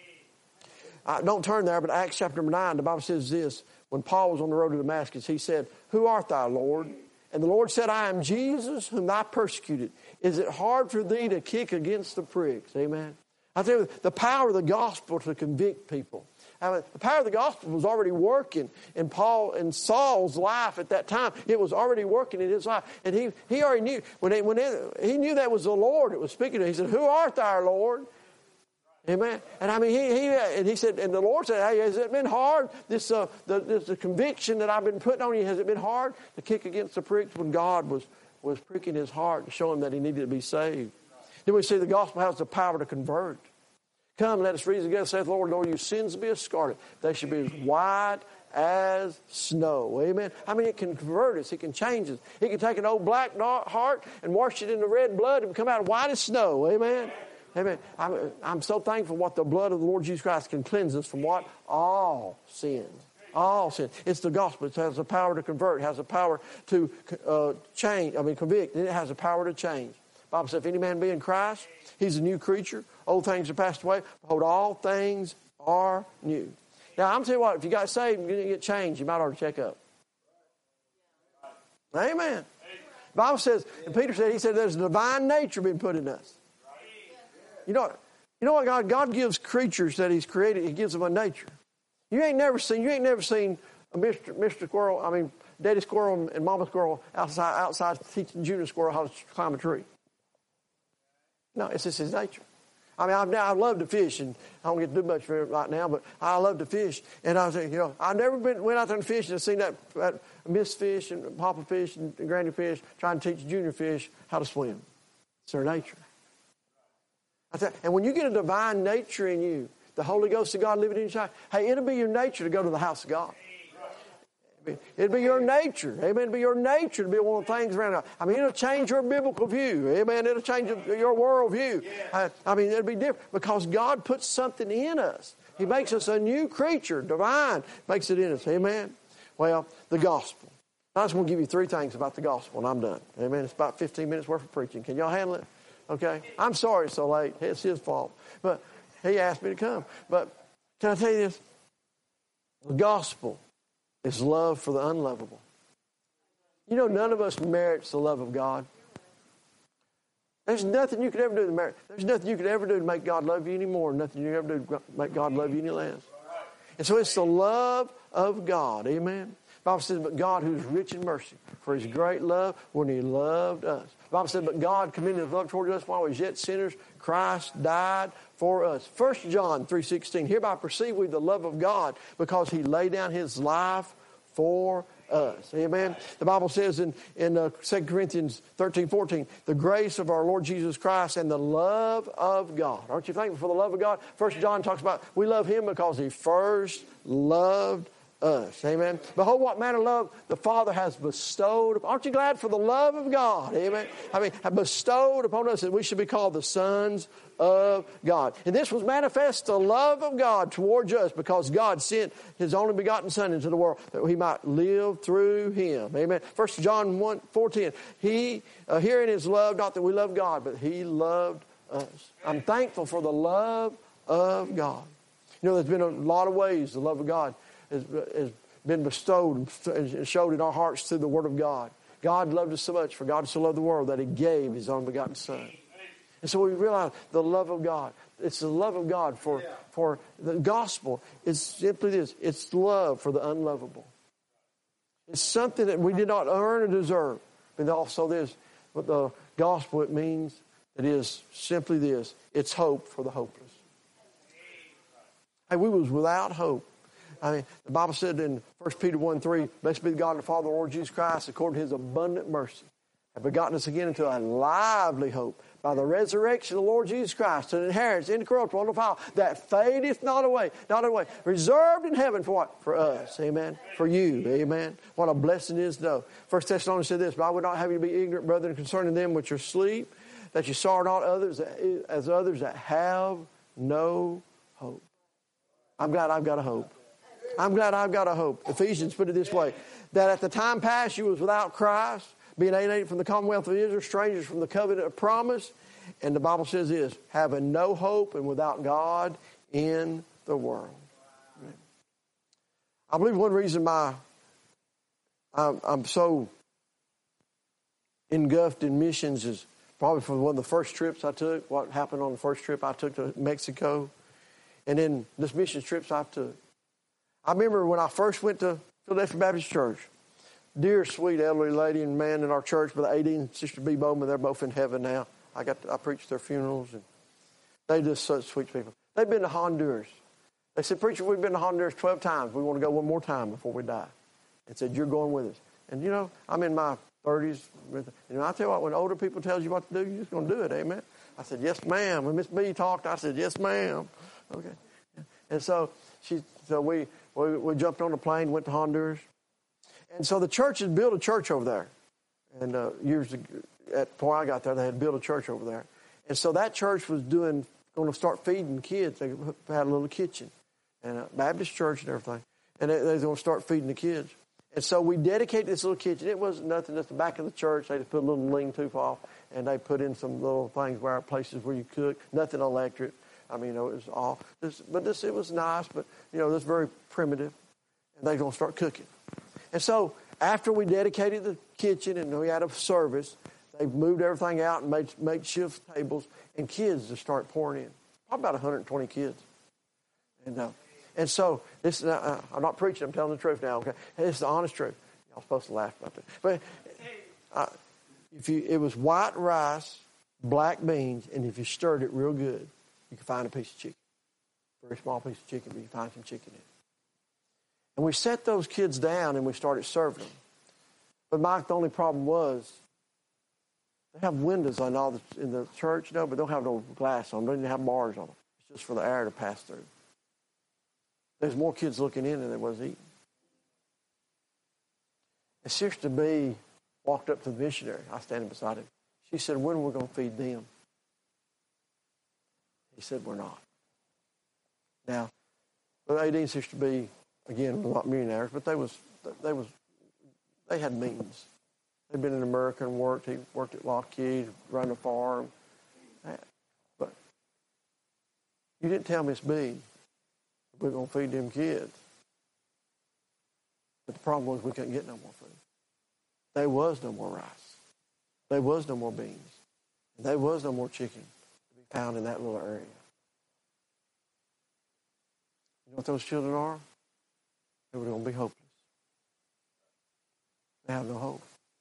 Uh, don't turn there, but Acts chapter number nine, the Bible says this. When Paul was on the road to Damascus, he said, "Who art thou, Lord?" And the Lord said, "I am Jesus whom thou persecuted. Is it hard for thee to kick against the pricks?" Amen. I tell you, the power of the gospel to convict people. I mean, the power of the gospel was already working in Paul and Saul's life at that time. It was already working in his life. And he, he already knew, when, he, when it, he knew that was the Lord that was speaking to him. He said, "Who art thou, Lord?" Amen. And I mean, he, he and he said, and the Lord said, "Hey, has it been hard? This, uh, the, this the conviction that I've been putting on you, has it been hard to kick against the pricks?" When God was, was pricking his heart to show him that he needed to be saved. Then we see the gospel has the power to convert. "Come, let us reason together, saith the Lord, Lord, your sins be as scarlet. They should be as white as snow." Amen. I mean, it can convert us. It can change us. It can take an old black heart and wash it in the red blood and come out white as snow. Amen. Amen. I'm, I'm so thankful what the blood of the Lord Jesus Christ can cleanse us from what? All sins. All sin. It's the gospel. It has the power to convert. It has the power to uh, change. I mean, convict. And it has the power to change. The Bible says, if any man be in Christ, he's a new creature. Old things are passed away. Behold, all things are new. Now, I'm telling you what, if you got saved and you didn't get changed, you might ought to check up. Amen. The Bible says, and Peter said, he said, there's a divine nature being put in us. You know, you know what God, God gives creatures that he's created, he gives them a nature. You ain't never seen, you ain't never seen a Mister Mister Squirrel, I mean, Daddy Squirrel and Mama Squirrel outside, outside teaching Junior Squirrel how to climb a tree. No, it's just his nature. I mean, I've now, I love to fish, and I don't get to do much for it right now, but I love to fish. And I was saying, you know, I've never been went out there and fished and seen that, that Miss Fish and Papa Fish and Granny Fish trying to teach Junior Fish how to swim. It's their nature. I tell you, and when you get a divine nature in you, the Holy Ghost of God living inside, hey, it'll be your nature to go to the house of God. It'll be your nature. Amen. It'll be your nature to be one of the things around. I mean, it'll change your biblical view. Amen. It'll change your worldview. I, I mean, it'll be different because God puts something in us. He makes us a new creature. Divine makes it in us. Amen. Well, the gospel. I just want to give you three things about the gospel, and I'm done. Amen. It's about fifteen minutes worth of preaching. Can y'all handle it? Okay. I'm sorry it's so late. It's his fault. But he asked me to come. But can I tell you this? The gospel is love for the unlovable. You know, none of us merits the love of God. There's nothing you could ever do to merit. There's nothing you could ever do to make God love you any more. Nothing you could ever do to make God love you any less. And so it's the love of God. Amen. The Bible says, but God who is rich in mercy, for his great love when he loved us. The Bible says, but God commended his love toward us while we were yet sinners. Christ died for us. First John three sixteen, hereby perceive we the love of God because he laid down his life for us. Amen. The Bible says in, in uh, Second Corinthians thirteen fourteen, the grace of our Lord Jesus Christ and the love of God. Aren't you thankful for the love of God? First John talks about we love him because he first loved us. Amen. Behold, what manner of love the Father has bestowed. Aren't you glad for the love of God? Amen. I mean, bestowed upon us that we should be called the sons of God. And this was manifest the love of God towards us because God sent his only begotten Son into the world that we might live through him. Amen. First John one fourteen. He, uh, herein is love, not that we love God, but he loved us. I'm thankful for the love of God. You know, there's been a lot of ways the love of God has, has been bestowed and showed in our hearts through the Word of God. God loved us so much, for God so loved the world that he gave his only begotten Son. And so we realize the love of God. It's the love of God for, for the gospel. It's simply this. It's love for the unlovable. It's something that we did not earn or deserve. But also this, but the gospel, it means it is simply this. It's hope for the hopeless. Hey, we was without hope. I mean, the Bible said in First Peter one three, blessed be the God and the Father of the Lord Jesus Christ, according to his abundant mercy, have begotten us again into a lively hope by the resurrection of the Lord Jesus Christ, to an inheritance incorruptible, undefiled, that fadeth not away, not away, reserved in heaven for what? For us, amen. For you, amen. What a blessing it is to know. First Thessalonians said this, but I would not have you be ignorant, brethren, concerning them which are asleep, that you sorrow not others as others that have no hope. I'm glad I've got a hope. I'm glad I've got a hope. Ephesians put it this way, that at the time past you was without Christ, being alienated from the commonwealth of Israel, strangers from the covenant of promise. And the Bible says this, having no hope and without God in the world. I believe one reason my I'm, I'm so engulfed in missions is probably from one of the first trips I took, what happened on the first trip I took to Mexico, and then this mission trips I took. I remember when I first went to Philadelphia Baptist Church, dear, sweet, elderly lady and man in our church, Brother A D and Sister B. Bowman, they're both in heaven now. I got to, I preached their funerals, and they just such sweet people. They've been to Honduras. They said, preacher, we've been to Honduras twelve times. We want to go one more time before we die. And said, you're going with us. And, you know, I'm in my thirties. You know, I tell you what, when older people tell you what to do, you're just going to do it, amen? I said, yes, ma'am. When Miss B talked, I said, yes, ma'am. Okay. And so she, so we, we, we jumped on a plane, went to Honduras. And so the church had built a church over there. And uh, years ago, at before I got there, they had built a church over there. And so that church was doing, going to start feeding kids. They had a little kitchen and a Baptist church and everything. And they, they were going to start feeding the kids. And so we dedicated this little kitchen. It wasn't nothing, just the back of the church. They just put a little lean-to off, and they put in some little things where places where you cook. Nothing electric. I mean, you know, it was all, this, but this, it was nice, but, you know, this very primitive. And they're going to start cooking. And so after we dedicated the kitchen and we had a service, they moved everything out and made makeshift tables, and kids just start pouring in. Probably about one hundred twenty kids. And uh, And so, this uh, I'm not preaching, I'm telling the truth now, okay? It's the honest truth. Y'all supposed to laugh about that. But uh, if you, it was white rice, black beans, and if you stirred it real good, you could find a piece of chicken. Very small piece of chicken, but you find some chicken in it. And we set those kids down and we started serving them. But Mike, the only problem was, they have windows on all the, in the church, no, but they don't have no glass on them. They don't have bars on them. It's just for the air to pass through. There's more kids looking in than there was eating. And Sister B walked up to the missionary. I was standing beside him. She said, when are we going to feed them? He said, we're not. Now, Brother A D and Sister B, again, were not millionaires, but they was they was they had means. They'd been in America and worked. He worked at Lockheed, run a farm. But you didn't tell Miss B we're going to feed them kids. But the problem was we couldn't get no more food. There was no more rice. There was no more beans. There was no more chicken to be found in that little area. You know what those children are? They were going to be hopeless. They have no hope.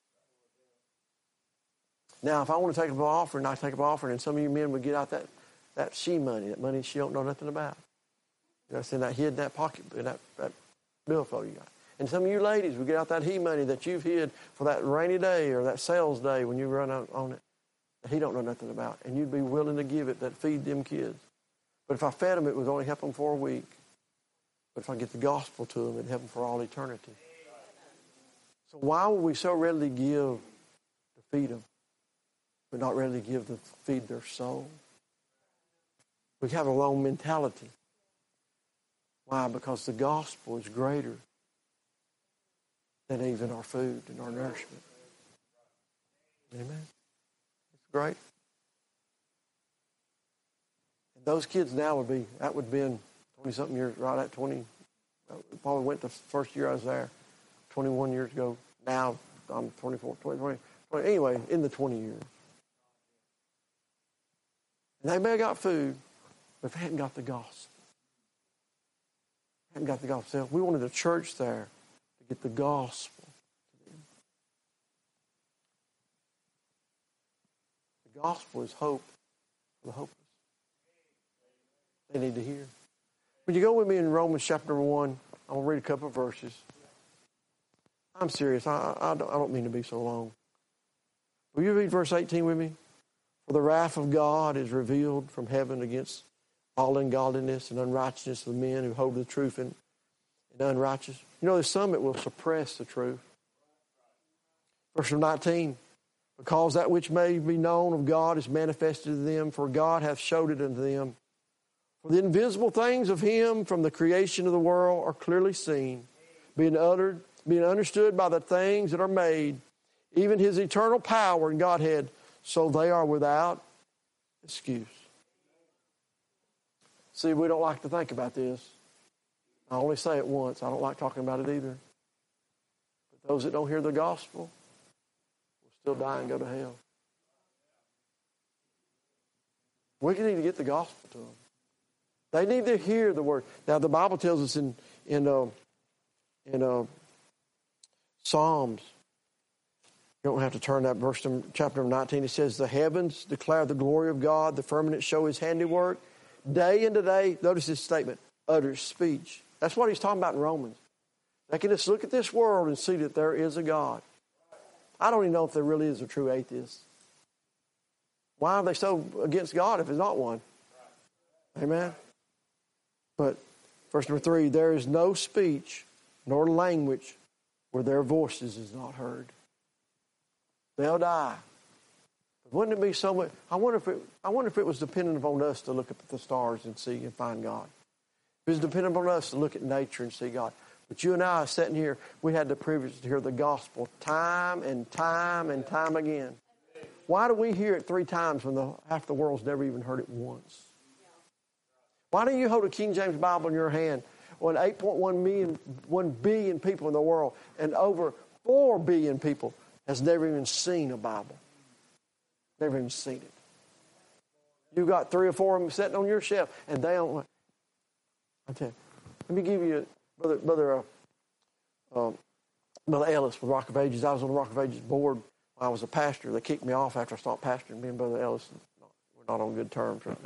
Now, if I want to take up an offering, I take up an offering, and some of you men would get out that, that she money, that money she don't know nothing about. You know, it's in that hid in that pocket, in that, that billfold you got. And some of you ladies would get out that he money that you've hid for that rainy day or that sales day when you run out on it that he don't know nothing about. And you'd be willing to give it that feed them kids. But if I fed them, it would only help them for a week. But if I get the gospel to them, it'd help them for all eternity. So why would we so readily give to feed them, but not readily give to feed their soul? We have a wrong mentality. Why? Because the gospel is greater than even our food and our nourishment. Amen? It's great. And those kids now would be, that would have been twenty-something years, right at twenty, probably went the first year I was there, twenty-one years ago. Now I'm twenty-four, twenty, twenty, twenty, anyway, in the twenty years. And they may have got food, but they hadn't got the gospel. They hadn't got the gospel. We wanted a church there to get the gospel to them. The gospel is hope for the hopeless. They need to hear. When you go with me in Romans chapter one, I'll read a couple of verses. I'm serious. I, I, don't, I don't mean to be so long. Will you read verse eighteen with me? For the wrath of God is revealed from heaven against all ungodliness and unrighteousness of the men who hold the truth in, in unrighteous. You know, there's some that will suppress the truth. Verse nineteen. Because that which may be known of God is manifested to them, for God hath showed it unto them. For the invisible things of him from the creation of the world are clearly seen, being uttered, being understood by the things that are made, even his eternal power and Godhead, so they are without excuse. See, we don't like to think about this. I only say it once. I don't like talking about it either. But those that don't hear the gospel will still die and go to hell. We need to get the gospel to them. They need to hear the word. Now, the Bible tells us in in uh, in uh, Psalms. You don't have to turn that verse to chapter nineteen. It says, "The heavens declare the glory of God; the firmament show His handiwork. Day into day," notice this statement, "utters speech." That's what he's talking about in Romans. They can just look at this world and see that there is a God. I don't even know if there really is a true atheist. Why are they so against God if there's not one? Amen. But verse number three, there is no speech nor language where their voices is not heard. They'll die. But wouldn't it be so much? I wonder if it. I wonder if it was dependent upon us to look up at the stars and see and find God. If it was dependent upon us to look at nature and see God. But you and I sitting here, we had the privilege to hear the gospel time and time and time again. Why do we hear it three times when the, half the world's never even heard it once? Why don't you hold a King James Bible in your hand when eight point one million, one billion people in the world and over four billion people has never even seen a Bible? Never even seen it. You've got three or four of them sitting on your shelf and they don't. I tell you, Let me give you, Brother, Brother, uh, uh, Brother Ellis with Rock of Ages. I was on the Rock of Ages board when I was a pastor. They kicked me off after I stopped pastoring. Me and Brother Ellis, we're not on good terms right now.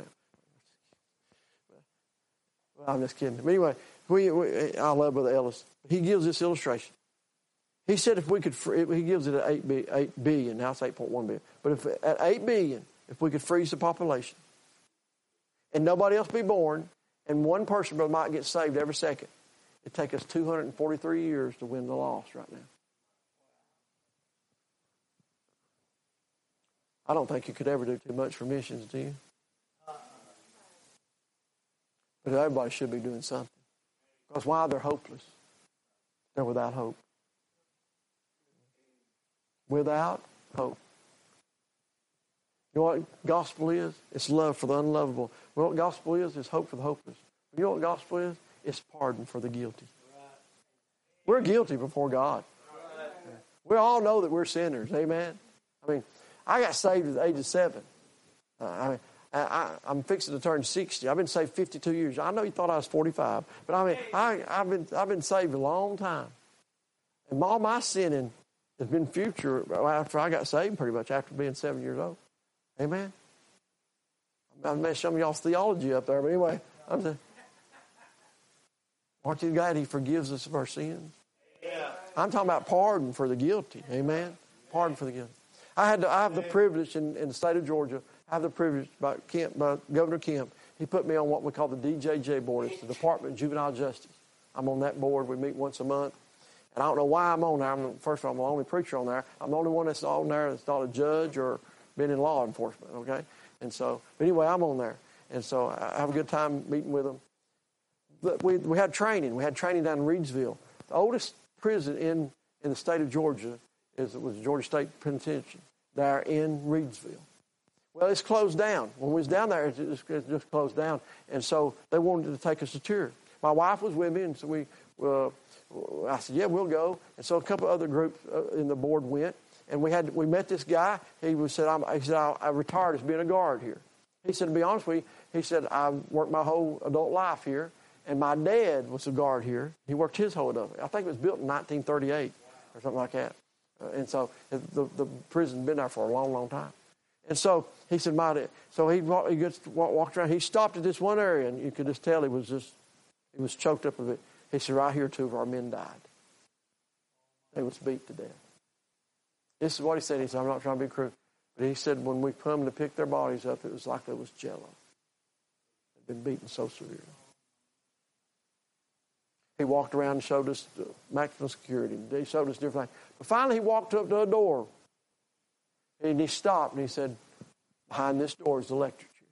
Well, I'm just kidding. But anyway, we, we, I love Brother Ellis. He gives this illustration. He said if we could, he gives it at eight billion, now it's eight point one billion. But if at eight billion, if we could freeze the population and nobody else be born and one person brother might get saved every second, it'd take us two hundred forty-three years to win the lost right now. I don't think you could ever do too much for missions, do you? But everybody should be doing something. Because why? They're hopeless. They're without hope. Without hope. You know what gospel is? It's love for the unlovable. You know what gospel is? It's hope for the hopeless. You know what gospel is? It's pardon for the guilty. We're guilty before God. We all know that we're sinners. Amen? I mean, I got saved at the age of seven. Uh, I mean, I, I, I'm fixing to turn sixty. I've been saved fifty-two years. I know you thought I was forty-five, but I mean, I, I've been I've been saved a long time, and all my sinning has been future after I got saved, pretty much after being seven years old. Amen. I messed some of y'all's theology up there, but anyway, I'm saying, aren't you glad He forgives us of our sins? Yeah. I'm talking about pardon for the guilty. Amen. Pardon for the guilty. I had to, I have the privilege in, in the state of Georgia. I have the privilege by Kemp, by Governor Kemp. He put me on what we call the D J J board. It's the Department of Juvenile Justice. I'm on that board. We meet once a month. And I don't know why I'm on there. I'm, first of all, I'm the only preacher on there. I'm the only one that's on there that's not a judge or been in law enforcement, okay? And so, but anyway, I'm on there. And so I have a good time meeting with them. But we, we had training. We had training down in Reedsville. The oldest prison in, in the state of Georgia is it was Georgia State Penitentiary there in Reedsville. Well, it's closed down. When we was down there, it just, it just closed down. And so they wanted to take us a tour. My wife was with me, and so we... Uh, I said, yeah, we'll go. And so a couple other groups uh, in the board went, and we had we met this guy. He was said, I'm, he said, I, I retired as being a guard here. He said, to be honest with you, he said, I worked my whole adult life here, and my dad was a guard here. He worked his whole adult life. I think it was built in nineteen thirty-eight or something like that. Uh, and so the the prison's been there for a long, long time. And so he said, my dad. So he walked, he gets walked around. He stopped at this one area, and you could just tell he was just he was choked up a bit. He said, right here, two of our men died. They was beat to death. This is what he said. He said, I'm not trying to be cruel. But he said, when we come to pick their bodies up, it was like it was jello. They'd been beaten so severely. He walked around and showed us maximum security. He showed us different things. But finally, he walked up to a door. And he stopped and he said, behind this door is the electric chair.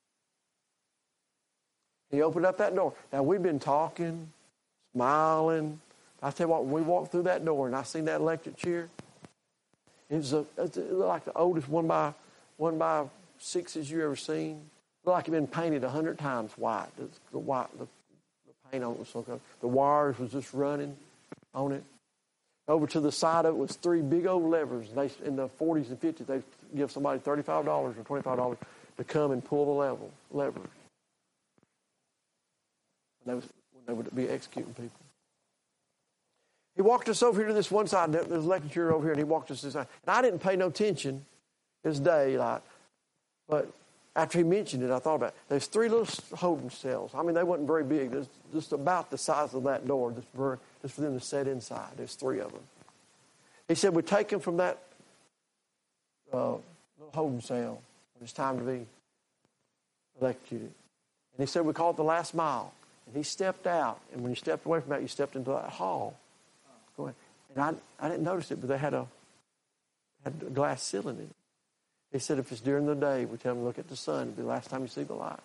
He opened up that door. Now, we've been talking, smiling. I tell you what, when we walked through that door and I seen that electric chair, it was, a, it looked like the oldest one by one by sixes you ever seen. It looked like it had been painted a hundred times white. The white, the, the paint on it was so good. The wires was just running on it. Over to the side of it was three big old levers. They in the forties and fifties they give somebody thirty-five dollars or twenty-five dollars to come and pull the level levers. When they, was, when they would be executing people. He walked us over here to this one side. There's a lecture over here, and he walked us to this side. And I didn't pay no attention this day, like, but after he mentioned it, I thought about it. There's three little holding cells. I mean, they wasn't very big. There's just about the size of that door, just for, just for them to set inside. There's three of them. He said, we take them from that uh, little holding cell when it's time to be electrocuted. And he said, we call it the last mile. And he stepped out, and when you stepped away from that, you stepped into that hall. And I, I didn't notice it, but they had a, had a glass ceiling in it. He said, if it's during the day, we tell them to look at the sun. It'll be the last time you see the light.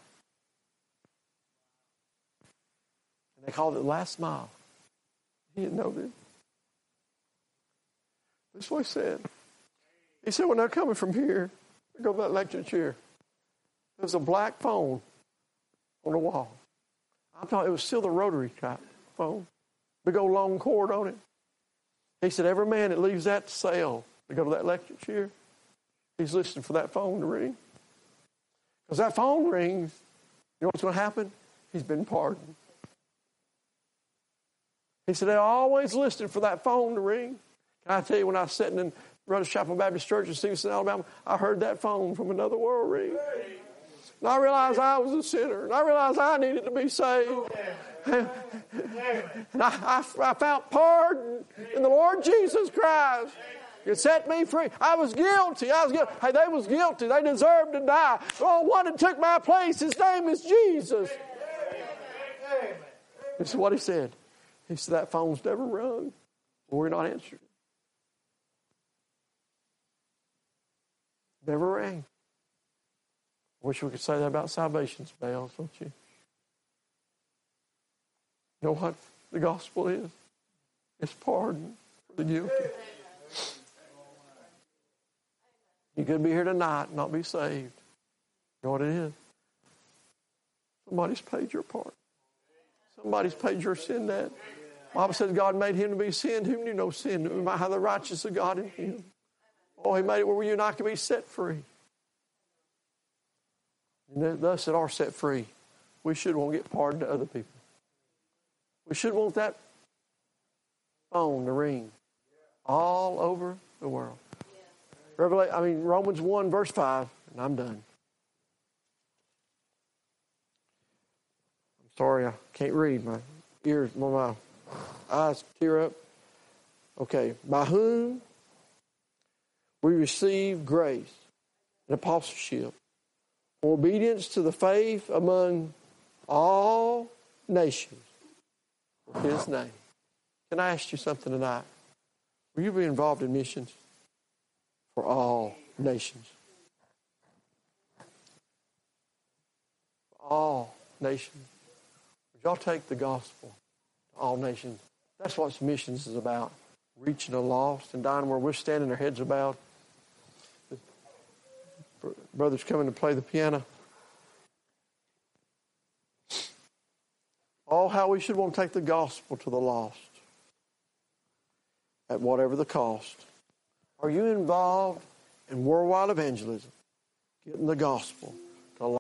And they called it the last mile. He didn't know this. This is what he said. He said, when they're coming from here, they go to that lecture chair. There's a black phone on the wall. I'm talking, it was still the rotary type phone. Big old long cord on it. He said, every man that leaves that cell to go to that lecture chair, he's listening for that phone to ring. Because that phone rings, you know what's going to happen? He's been pardoned. He said, they're always listening for that phone to ring. Can I tell you, when I was sitting in Brothers Chapel Baptist Church in Stevenson, Alabama, I heard that phone from another world ring. And I realized I was a sinner. And I realized I needed to be saved. And I, I, I found pardon in the Lord Jesus Christ. It set me free. I was guilty. I was guilty. Hey, they was guilty. They deserved to die. Oh, one that took my place, his name is Jesus. This is what he said. He said, that phone's never rung. We're not answering. Never rang. Wish we could say that about salvation's bells, don't you? You know what the gospel is? It's pardon for the guilty. You could be here tonight and not be saved. You know what it is? Somebody's paid your part. Somebody's paid your sin debt. The Bible says God made him to be sin who knew no sin. We might have the righteousness of God in him. Oh, he made it where you and I can be set free. And thus that are set free, we should want to get pardon to other people. We should want that phone to ring all over the world. Revelation, I mean Romans one verse five, and I'm done. I'm sorry I can't read. My ears, my eyes tear up. Okay, by whom we receive grace and apostleship, obedience to the faith among all nations for his name. Can I ask you something tonight? Will you be involved in missions for all nations? For all nations. Would y'all take the gospel to all nations? That's what missions is about. Reaching the lost and dying where we're standing, their heads about. Brother's coming to play the piano. Oh, how we should want to take the gospel to the lost at whatever the cost. Are you involved in worldwide evangelism, getting the gospel